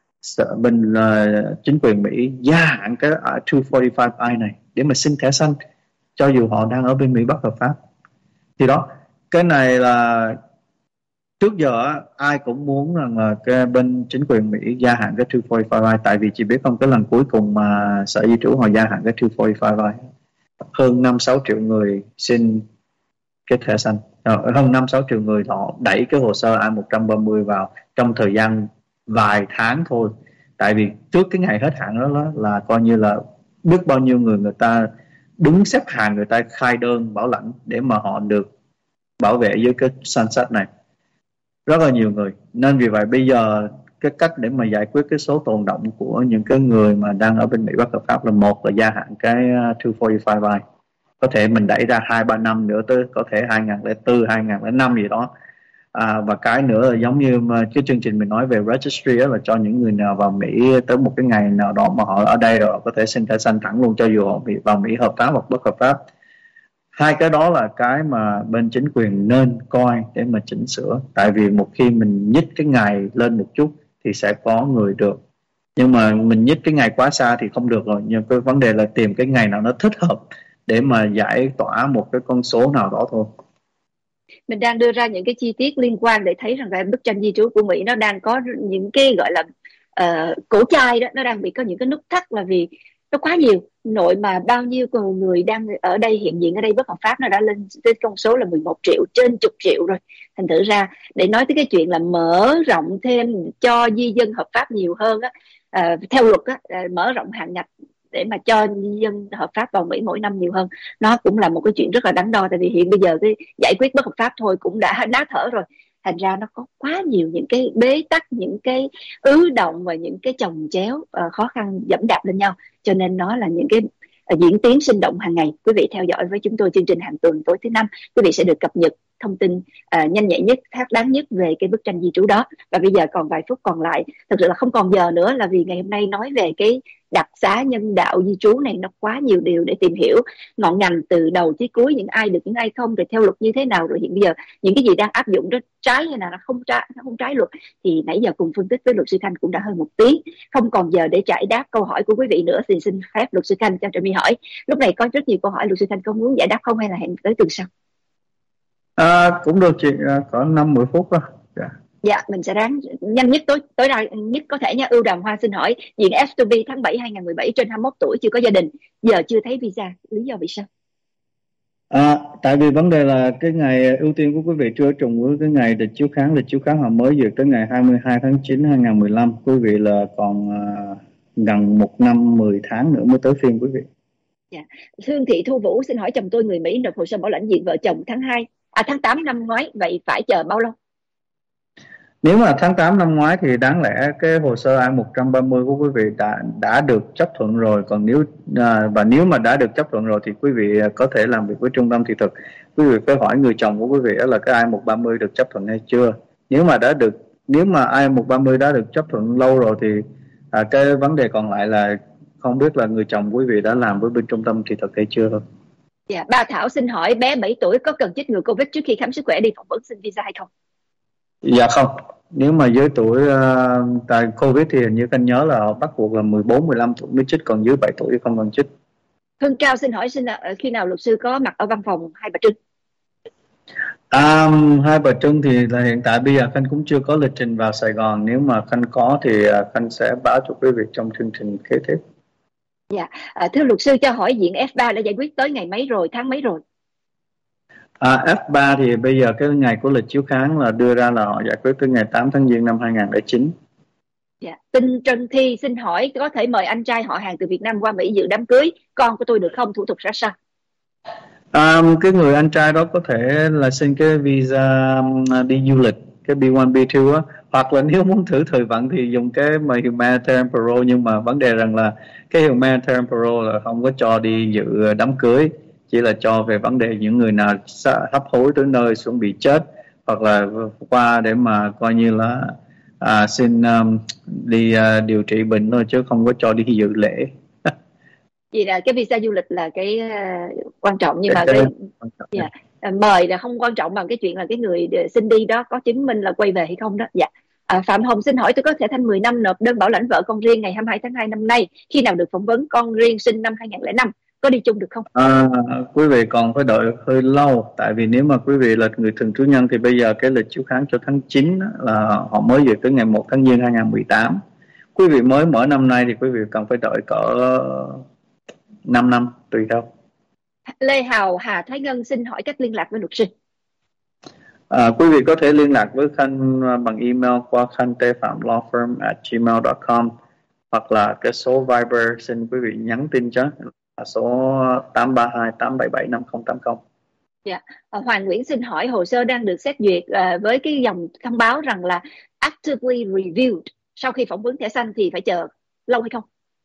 bên uh, chính quyền Mỹ gia hạn cái uh, hai bốn lăm I này để mà xin thẻ xanh cho dù họ đang ở bên Mỹ bất hợp pháp. Thì đó, cái này là trước giờ ai cũng muốn rằng là cái bên chính quyền Mỹ gia hạn cái hai bốn lăm I, tại vì chỉ biết không, cái lần cuối cùng mà sở di trú họ gia hạn cái hai bốn lăm I hơn năm sáu triệu người xin cái thẻ xanh, ờ, hơn năm sáu triệu người họ đẩy cái hồ sơ A một trăm ba mươi vào trong thời gian vài tháng thôi. Tại vì trước cái ngày hết hạn đó, đó là coi như là biết bao nhiêu người người ta đứng xếp hàng, người ta khai đơn bảo lãnh để mà họ được bảo vệ dưới cái sunset này, rất là nhiều người. Nên vì vậy bây giờ cái cách để mà giải quyết cái số tồn động của những cái người mà đang ở bên Mỹ bất hợp pháp là một là gia hạn cái hai bốn lăm I, có thể mình đẩy ra hai ba năm nữa, tới có thể hai nghìn lẻ bốn hai nghìn lẻ năm gì đó. À, và cái nữa là giống như mà cái chương trình mình nói về registry đó, là cho những người nào vào Mỹ tới một cái ngày nào đó mà họ ở đây rồi họ có thể xin thẻ xanh thẳng luôn cho dù họ bị vào Mỹ hợp pháp hoặc bất hợp pháp. Hai cái đó là cái mà bên chính quyền nên coi để mà chỉnh sửa. Tại vì một khi mình nhích cái ngày lên một chút thì sẽ có người được, nhưng mà mình nhích cái ngày quá xa thì không được rồi. Nhưng cái vấn đề là tìm cái ngày nào nó thích hợp để mà giải tỏa một cái con số nào đó thôi. mình đang đưa ra những cái chi tiết liên quan để thấy rằng là bức tranh di trú của Mỹ nó đang có những cái gọi là uh, cổ chai đó, nó đang bị có những cái nút thắt là vì nó quá nhiều. Nội mà bao nhiêu người đang ở đây hiện diện ở đây bất hợp pháp nó đã lên tới con số là mười một triệu, trên chục triệu rồi. Thành thử ra để nói tới cái chuyện là mở rộng thêm cho di dân hợp pháp nhiều hơn á, uh, theo luật á, uh, mở rộng hạn ngạch để mà cho dân hợp pháp vào Mỹ mỗi năm nhiều hơn, nó cũng là một cái chuyện rất là đắn đo. Tại vì hiện bây giờ cái giải quyết bất hợp pháp thôi cũng đã ná thở rồi, thành ra nó có quá nhiều những cái bế tắc, những cái ứ động và những cái chồng chéo, uh, khó khăn dẫm đạp lên nhau, cho nên nó là những cái uh, diễn tiến sinh động hàng ngày. Quý vị theo dõi với chúng tôi chương trình hàng tuần tối thứ năm, quý vị sẽ được cập nhật thông tin uh, nhanh nhạy nhất, thác đáng nhất về cái bức tranh di trú đó. Và bây giờ còn vài phút còn lại, thật sự là không còn giờ nữa, là vì ngày hôm nay nói về cái đặc xá nhân đạo di trú này nó quá nhiều điều để tìm hiểu ngọn ngành từ đầu tới cuối, những ai được những ai không, rồi theo luật như thế nào, rồi hiện bây giờ những cái gì đang áp dụng đó trái hay là nó không trái, nó không trái luật. Thì nãy giờ cùng phân tích với luật sư Khanh cũng đã hơn một tiếng, không còn giờ để giải đáp câu hỏi của quý vị nữa, thì xin phép luật sư Khanh cho Trà My hỏi. Lúc này có rất nhiều câu hỏi, luật sư Khanh có muốn giải đáp không hay là hẹn tới tuần sau? À, cũng được chị, à, có năm mười phút đó. Yeah. Dạ, mình sẽ ráng nhanh nhất tối tối đa nhất có thể nha. Ưu Đàm Hoa xin hỏi, diện F hai B tháng bảy hai nghìn mười bảy, trên hai mươi mốt tuổi, chưa có gia đình, giờ chưa thấy visa, lý do vì sao? À, tại vì vấn đề là cái ngày ưu tiên của quý vị chưa trùng với cái ngày lịch chiếu kháng. Lịch chiếu kháng họ mới duyệt tới ngày hai mươi hai tháng chín hai nghìn mười lăm. Quý vị là còn uh, gần một năm mười tháng nữa mới tới phiên quý vị. Dạ. Thương Thị Thu Vũ xin hỏi, chồng tôi người Mỹ nộp hồ sơ bảo lãnh diện vợ chồng tháng hai à tháng tám năm ngoái, vậy phải chờ bao lâu? Nếu mà tháng tám năm ngoái thì đáng lẽ cái hồ sơ A một trăm ba mươi của quý vị đã đã được chấp thuận rồi. Còn nếu à, và nếu mà đã được chấp thuận rồi thì quý vị có thể làm việc với trung tâm thị thực. Quý vị phải hỏi người chồng của quý vị là cái A một trăm ba mươi được chấp thuận hay chưa. Nếu mà đã được, nếu mà A một trăm ba mươi đã được chấp thuận lâu rồi thì à, cái vấn đề còn lại là không biết là người chồng quý vị đã làm với bên trung tâm thị thực hay chưa thôi. Dạ, bà Thảo xin hỏi, bé bảy tuổi có cần chích ngừa Covid trước khi khám sức khỏe đi phỏng vấn xin visa hay không? Dạ không. Nếu mà dưới tuổi uh, tại Covid thì hình như anh nhớ là họ bắt buộc là mười bốn mười lăm tuổi mới chích, còn dưới bảy tuổi thì không cần chích. Hương Cao xin hỏi, xin là khi nào luật sư có mặt ở văn phòng Hai Bà Trưng? À, hai bà Trưng thì là hiện tại bây giờ Khanh cũng chưa có lịch trình vào Sài Gòn. Nếu mà Khanh có thì à, Khanh sẽ báo cho quý vị trong chương trình kế tiếp. Dạ, à, thưa luật sư cho hỏi diện ép ba đã giải quyết tới ngày mấy rồi, tháng mấy rồi? À, ép ba thì bây giờ cái ngày của lịch chiếu kháng là đưa ra là họ giải quyết tới ngày tám tháng Giêng năm hai nghìn không trăm lẻ chín. Dạ. Tinh Trân Thi xin hỏi có thể mời anh trai họ hàng từ Việt Nam qua Mỹ dự đám cưới con của tôi được không? Thủ tục ra sao? À, cái người anh trai đó có thể là xin cái visa um, đi du lịch, cái B một B hai á, hoặc là nếu muốn thử thời vận thì dùng cái mà humanitarian parole, nhưng mà vấn đề rằng là cái humanitarian parole là không có cho đi dự đám cưới, chỉ là cho về vấn đề những người nào hấp hối tới nơi chuẩn bị chết, hoặc là qua để mà coi như là à, xin um, đi uh, điều trị bệnh thôi, chứ không có cho đi dự lễ. Vì là cái visa du lịch là cái uh, quan trọng, nhưng cái, mà cái cái quan trọng nhất. dạ, à, mời là không quan trọng bằng cái chuyện là cái người xin đi đó có chứng minh là quay về hay không đó. Dạ. À, Phạm Hồng xin hỏi tôi có thể thanh mười năm nộp đơn bảo lãnh vợ con riêng ngày hai mươi hai tháng hai năm nay, khi nào được phỏng vấn con riêng sinh năm hai nghìn không trăm lẻ năm, có đi chung được không? À, quý vị còn phải đợi hơi lâu, tại vì nếu mà quý vị là người thường trú nhân thì bây giờ cái lịch chiếu kháng cho tháng chín là họ mới duyệt tới ngày một tháng Giêng hai nghìn không trăm mười tám. Quý vị mới mở năm nay thì quý vị cần phải đợi cỡ năm năm tùy theo. Lê Hào Hà Thái Ngân xin hỏi cách liên lạc với luật sư. À, quý vị có thể liên lạc với Khanh bằng email qua khanh t phạm law firm at gmail dot com, hoặc là cái số Viber xin quý vị nhắn tin cho là số tám ba hai tám bảy bảy năm không tám không. Dạ. À, Hoàng Nguyễn xin hỏi hồ sơ đang được xét duyệt à, với cái dòng thông báo rằng là actively reviewed, sau khi phỏng vấn thẻ xanh thì phải chờ lâu hay không?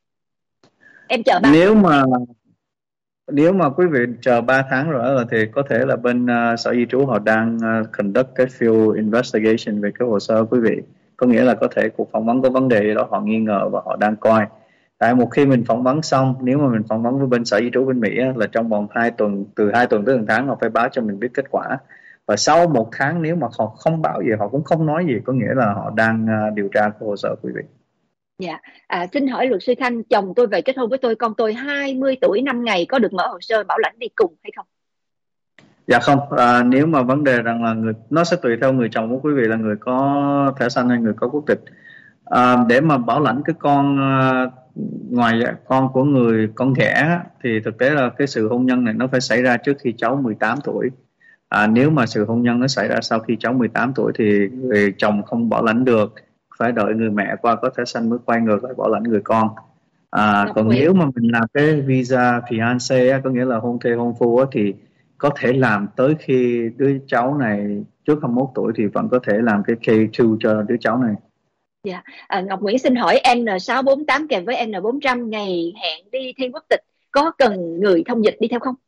Em chờ ba Nếu tháng. mà Nếu mà quý vị chờ ba tháng rồi là thì có thể là bên uh, sở di trú họ đang uh, conduct cái field investigation về cái hồ sơ quý vị. Có nghĩa là có thể cuộc phỏng vấn có vấn đề gì đó họ nghi ngờ và họ đang coi. Tại một khi mình phỏng vấn xong, nếu mà mình phỏng vấn với bên sở di trú bên Mỹ á, là trong vòng hai tuần, từ hai tuần tới một tháng họ phải báo cho mình biết kết quả. Và sau một tháng nếu mà họ không báo gì, họ cũng không nói gì, có nghĩa là họ đang uh, điều tra cái hồ sơ quý vị. Dạ. À, xin hỏi luật sư Khanh, chồng tôi về kết hôn với tôi, con tôi hai mươi tuổi năm ngày, có được mở hồ sơ bảo lãnh đi cùng hay không? Dạ không, à, nếu mà vấn đề rằng là người nó sẽ tùy theo người chồng của quý vị là người có thẻ xanh hay người có quốc tịch. À, để mà bảo lãnh cái con à, ngoài con của người con ghẻ thì thực tế là cái sự hôn nhân này nó phải xảy ra trước khi cháu mười tám tuổi. À, nếu mà sự hôn nhân nó xảy ra sau khi cháu mười tám tuổi thì người chồng không bảo lãnh được, phải đợi người mẹ qua có thẻ xanh mới quay ngược lại bảo lãnh người con. À, Ngọc còn Nguyễn. nếu mà mình làm cái visa fiancé á, có nghĩa là hôn thê hôn phu á, thì có thể làm tới khi đứa cháu này trước hai mươi mốt tuổi thì vẫn có thể làm cái K hai cho đứa cháu này. Dạ. À, Ngọc Nguyễn xin hỏi N sáu bốn tám kèm với N bốn trăm ngày hẹn đi thi quốc tịch có cần người thông dịch đi theo không?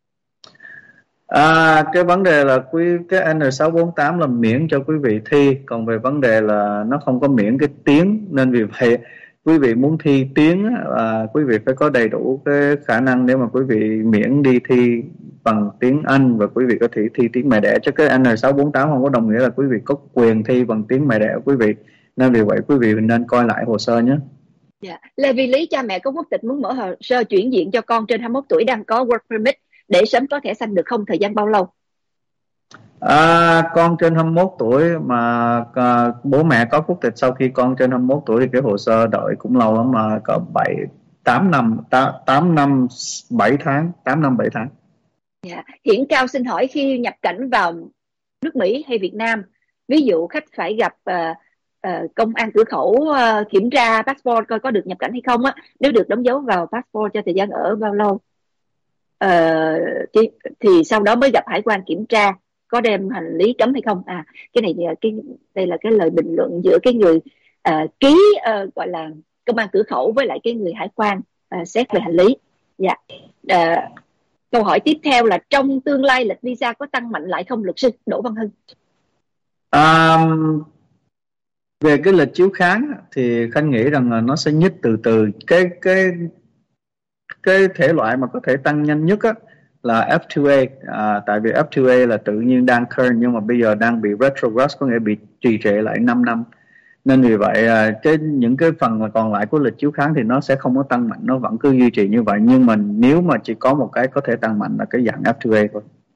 À, cái vấn đề là quý cái N sáu bốn tám là miễn cho quý vị thi, còn về vấn đề là nó không có miễn cái tiếng, nên vì vậy quý vị muốn thi tiếng là quý vị phải có đầy đủ cái khả năng để mà quý vị miễn đi thi bằng tiếng Anh và quý vị có thể thi tiếng mẹ đẻ, chứ cái N sáu bốn tám không có đồng nghĩa là quý vị có quyền thi bằng tiếng mẹ đẻ của quý vị, nên vì vậy quý vị nên coi lại hồ sơ nhé. Dạ. Lê Vi Lý, cha mẹ có quốc tịch muốn mở hồ sơ chuyển diện cho con trên hai mươi mốt tuổi đang có work permit để sớm có thẻ xanh được không? Thời gian bao lâu? À, con trên hai mươi mốt tuổi mà à, bố mẹ có quốc tịch sau khi con trên hai mươi mốt tuổi thì cái hồ sơ đợi cũng lâu lắm, mà cỡ bảy tám năm tám năm bảy tháng tám năm bảy tháng. Dạ. Hiển Cao xin hỏi khi nhập cảnh vào nước Mỹ hay Việt Nam, ví dụ khách phải gặp uh, uh, công an cửa khẩu uh, kiểm tra passport coi có được nhập cảnh hay không á, nếu được đóng dấu vào passport cho thời gian ở bao lâu, uh, thì, thì sau đó mới gặp hải quan kiểm tra có đem hành lý cấm hay không? À, cái này cái đây là cái lời bình luận giữa cái người uh, ký uh, gọi là công an cửa khẩu với lại cái người hải quan uh, xét về hành lý. Dạ. Uh, câu hỏi tiếp theo là trong tương lai lịch visa có tăng mạnh lại không, luật sư Đỗ Văn Hưng? À, về cái lịch chiếu kháng thì Khanh nghĩ rằng là nó sẽ nhích từ từ. Cái cái cái thể loại mà có thể tăng nhanh nhất á, là F hai A, à, tại vì F hai A là tự nhiên đang current nhưng mà bây giờ đang bị retrogress, có nghĩa bị trì trệ lại năm năm, nên vì vậy cái những cái phần mà còn lại của lịch chiếu kháng thì nó sẽ không có tăng mạnh, nó vẫn cứ duy trì như vậy, nhưng mà nếu mà chỉ có một cái có thể tăng mạnh là cái dạng F hai A thôi.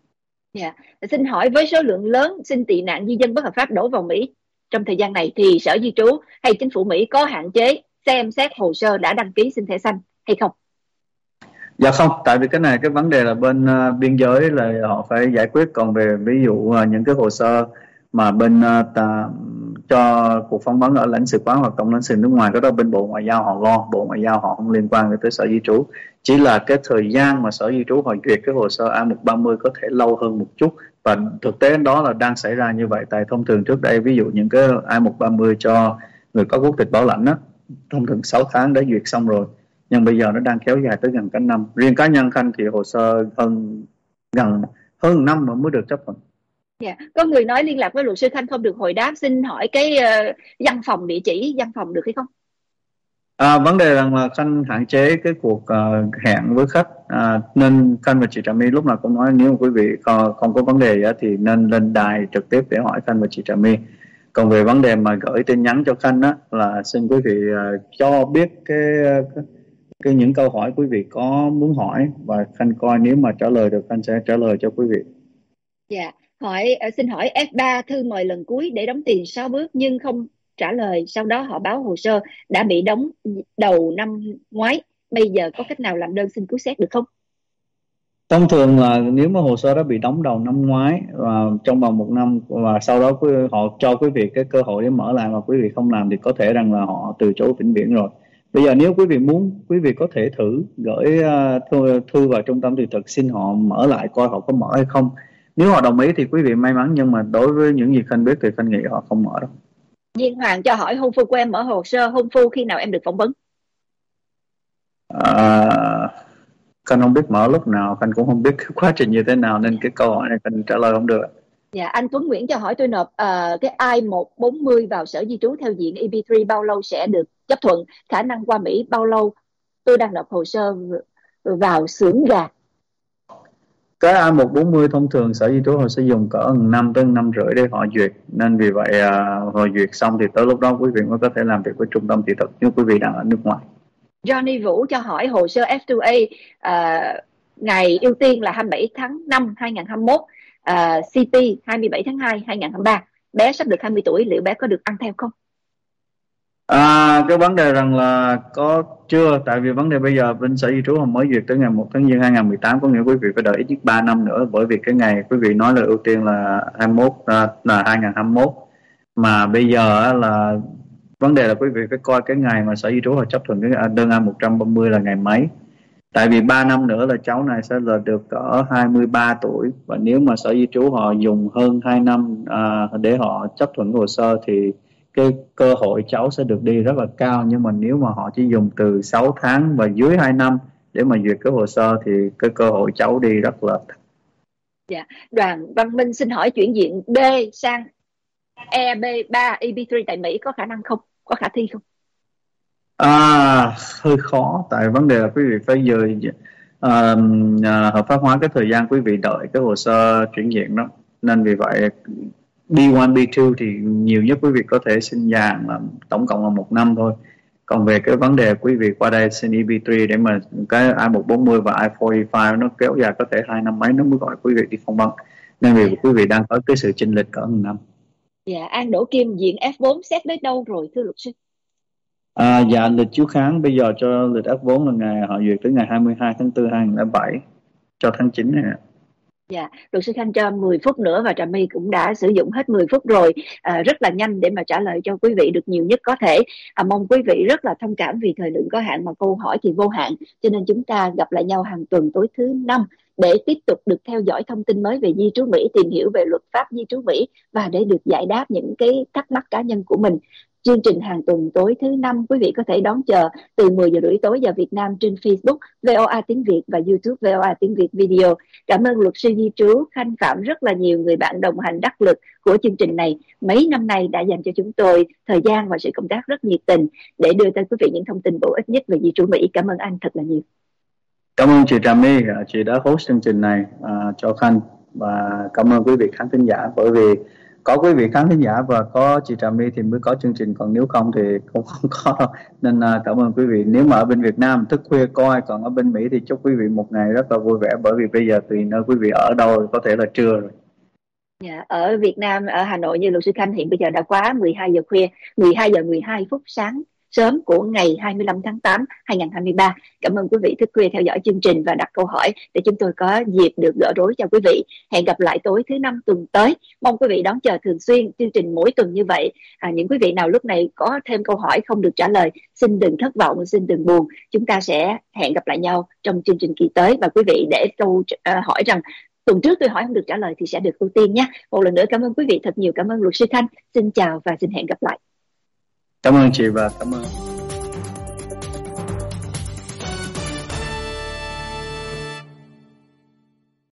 Dạ. Xin hỏi với số lượng lớn xin tị nạn di dân bất hợp pháp đổ vào Mỹ trong thời gian này thì Sở Di trú hay chính phủ Mỹ có hạn chế xem xét hồ sơ đã đăng ký xin thẻ xanh hay không? Dạ không, tại vì cái này cái vấn đề là bên uh, biên giới là họ phải giải quyết, còn về ví dụ uh, những cái hồ sơ mà bên uh, ta, cho cuộc phỏng vấn ở lãnh sự quán hoặc tổng lãnh sự nước ngoài, cái đó bên Bộ Ngoại giao họ lo, Bộ Ngoại giao họ không liên quan tới Sở Di trú. Chỉ là cái thời gian mà Sở Di trú họ duyệt cái hồ sơ A một ba mươi có thể lâu hơn một chút, và thực tế đó là đang xảy ra như vậy. Tại thông thường trước đây ví dụ những cái A một ba mươi cho người có quốc tịch bảo lãnh á, thông thường sáu tháng đã duyệt xong rồi, nhưng bây giờ nó đang kéo dài tới gần cả năm. Riêng cá nhân Khanh thì hồ sơ hơn gần hơn năm mà mới được chấp thuận. Dạ. Có người nói liên lạc với luật sư Khanh không được hồi đáp, xin hỏi cái uh, văn phòng, địa chỉ văn phòng được hay không? À, vấn đề rằng là Khanh hạn chế cái cuộc uh, hẹn với khách, à, nên Khanh và chị Trà My lúc nào cũng nói nếu mà quý vị không, không có vấn đề gì thì nên lên đài trực tiếp để hỏi Khanh và chị Trà My. Còn về vấn đề mà gửi tin nhắn cho Khanh á, là xin quý vị uh, cho biết cái, cái cái những câu hỏi quý vị có muốn hỏi, và Khanh coi nếu mà trả lời được Khanh sẽ trả lời cho quý vị. Dạ. Hỏi uh, xin hỏi F ba thư mời lần cuối để đóng tiền sáu bước nhưng không trả lời, sau đó họ báo hồ sơ đã bị đóng đầu năm ngoái, bây giờ có cách nào làm đơn xin cứu xét được không? Thông thường là nếu mà hồ sơ đó bị đóng đầu năm ngoái và trong vòng một năm, và sau đó họ cho quý vị cái cơ hội để mở lại mà quý vị không làm, thì có thể rằng là họ từ chối vĩnh viễn rồi. Bây giờ nếu quý vị muốn, quý vị có thể thử gửi uh, thư, thư vào trung tâm thị thực xin họ mở lại coi họ có mở hay không. Nếu họ đồng ý thì quý vị may mắn, nhưng mà đối với những gì Khanh biết thì Khanh nghĩ họ không mở đâu. Nhiên Hoàng cho hỏi hôn phu của em mở hồ sơ hôn phu khi nào em được phỏng vấn? À, Khanh không biết mở lúc nào, Khanh cũng không biết cái quá trình như thế nào, nên cái câu hỏi này Khanh trả lời không được. Dạ, anh Tuấn Nguyễn cho hỏi tôi nộp uh, cái I một bốn mươi vào Sở Di trú theo diện E B ba bao lâu sẽ được chấp thuận? Khả năng qua Mỹ bao lâu? Tôi đang nộp hồ sơ vào xưởng gà. Cái A một bốn mươi thông thường Sở Di trú họ sẽ dùng cỡ năm tới năm rưỡi để họ duyệt, nên vì vậy à, họ duyệt xong thì tới lúc đó quý vị mới có thể làm việc với trung tâm thị thực nếu quý vị đang ở nước ngoài. Johnny Vũ cho hỏi hồ sơ F hai A uh, ngày ưu tiên là hai mươi bảy tháng năm hai nghìn không trăm hai mươi mốt, uh, C P hai mươi bảy tháng hai hai nghìn không trăm hai mươi ba. Bé sắp được hai mươi tuổi, liệu bé có được ăn theo không? À, cái vấn đề rằng là có chưa, tại vì vấn đề bây giờ bên Sở Di trú họ mới duyệt tới ngày một tháng giêng hai nghìn không trăm mười tám, có nghĩa quý vị phải đợi ít nhất ba năm nữa, bởi vì cái ngày quý vị nói là ưu tiên là hai mươi mốt, là hai nghìn không trăm hai mươi mốt, mà bây giờ là vấn đề là quý vị phải coi cái ngày mà Sở Di trú họ chấp thuận cái đơn A một ba mươi là ngày mấy. Tại vì ba năm nữa là cháu này sẽ là được cỡ hai mươi ba tuổi, và nếu mà Sở Di trú họ dùng hơn hai năm à, để họ chấp thuận hồ sơ thì cái cơ hội cháu sẽ được đi rất là cao. Nhưng mà nếu mà họ chỉ dùng từ sáu tháng và dưới hai năm để mà duyệt cái hồ sơ thì cái cơ hội cháu đi rất là thấp. Dạ. Đoàn Văn Minh xin hỏi chuyển diện B sang E B ba E B ba tại Mỹ có khả năng không? Có khả thi không? À, hơi khó, tại vấn đề là quý vị phải giờ uh, hợp pháp hóa cái thời gian quý vị đợi cái hồ sơ chuyển diện đó, nên vì vậy B một, B hai thì nhiều nhất quý vị có thể xin gia hạn là tổng cộng là một năm thôi. Còn về cái vấn đề quý vị qua đây xin E B ba để mà cái I một bốn mươi và I bốn mươi lăm nó kéo dài có thể hai năm mấy nó mới gọi quý vị đi phỏng vấn, nên vì quý vị đang có cái sự chênh lệch cỡ một năm. Dạ, An Đỗ Kim diện F bốn xét đến đâu rồi thưa luật sư? À, dạ lịch chiếu kháng bây giờ cho lịch F bốn là ngày họ duyệt tới ngày hai mươi hai tháng tư hai nghìn không trăm lẻ bảy cho tháng chín này. Dạ, luật sư Khanh cho mười phút nữa và Trà My cũng đã sử dụng hết mười phút rồi, à, rất là nhanh để mà trả lời cho quý vị được nhiều nhất có thể. À, mong quý vị rất là thông cảm vì thời lượng có hạn mà câu hỏi thì vô hạn, cho nên chúng ta gặp lại nhau hàng tuần tối thứ năm để tiếp tục được theo dõi thông tin mới về di trú Mỹ, tìm hiểu về luật pháp di trú Mỹ và để được giải đáp những cái thắc mắc cá nhân của mình. Chương trình hàng tuần tối thứ năm quý vị có thể đón chờ từ mười giờ rưỡi tối giờ Việt Nam trên Facebook vê o a tiếng Việt và YouTube vê o a tiếng Việt Video. Cảm ơn luật sư di trú Khanh Phạm rất là nhiều, người bạn đồng hành đắc lực của chương trình này mấy năm nay, đã dành cho chúng tôi thời gian và sự công tác rất nhiệt tình để đưa tới quý vị những thông tin bổ ích nhất về di trú Mỹ. Cảm ơn anh thật là nhiều. Cảm ơn chị Trà My, chị đã host chương trình này uh, cho Khanh, và cảm ơn quý vị khán thính giả, bởi vì có quý vị khán thính giả và có chị Trà My thì mới có chương trình, còn nếu không thì cũng không có. Nên uh, cảm ơn quý vị. Nếu mà ở bên Việt Nam thức khuya coi, còn ở bên Mỹ thì chúc quý vị một ngày rất là vui vẻ, bởi vì bây giờ tùy nơi quý vị ở đâu, có thể là trưa rồi. Dạ, ở Việt Nam, ở Hà Nội như luật sư Khanh hiện bây giờ đã quá mười hai giờ khuya, mười hai giờ mười hai phút sáng sớm của ngày hai mươi lăm tháng tám hai nghìn không trăm hai mươi ba. Cảm ơn quý vị thức khuya theo dõi chương trình và đặt câu hỏi để chúng tôi có dịp được gỡ rối cho quý vị. Hẹn gặp lại tối thứ năm tuần tới. Mong quý vị đón chờ thường xuyên chương trình mỗi tuần như vậy. À, những quý vị nào lúc này có thêm câu hỏi không được trả lời, xin đừng thất vọng, xin đừng buồn. Chúng ta sẽ hẹn gặp lại nhau trong chương trình kỳ tới. Và quý vị để câu uh, hỏi rằng tuần trước tôi hỏi không được trả lời thì sẽ được ưu tiên nhé. Một lần nữa cảm ơn quý vị thật nhiều. Cảm ơn luật sư Khanh. Xin chào và xin hẹn gặp lại. Cảm ơn chị và cảm ơn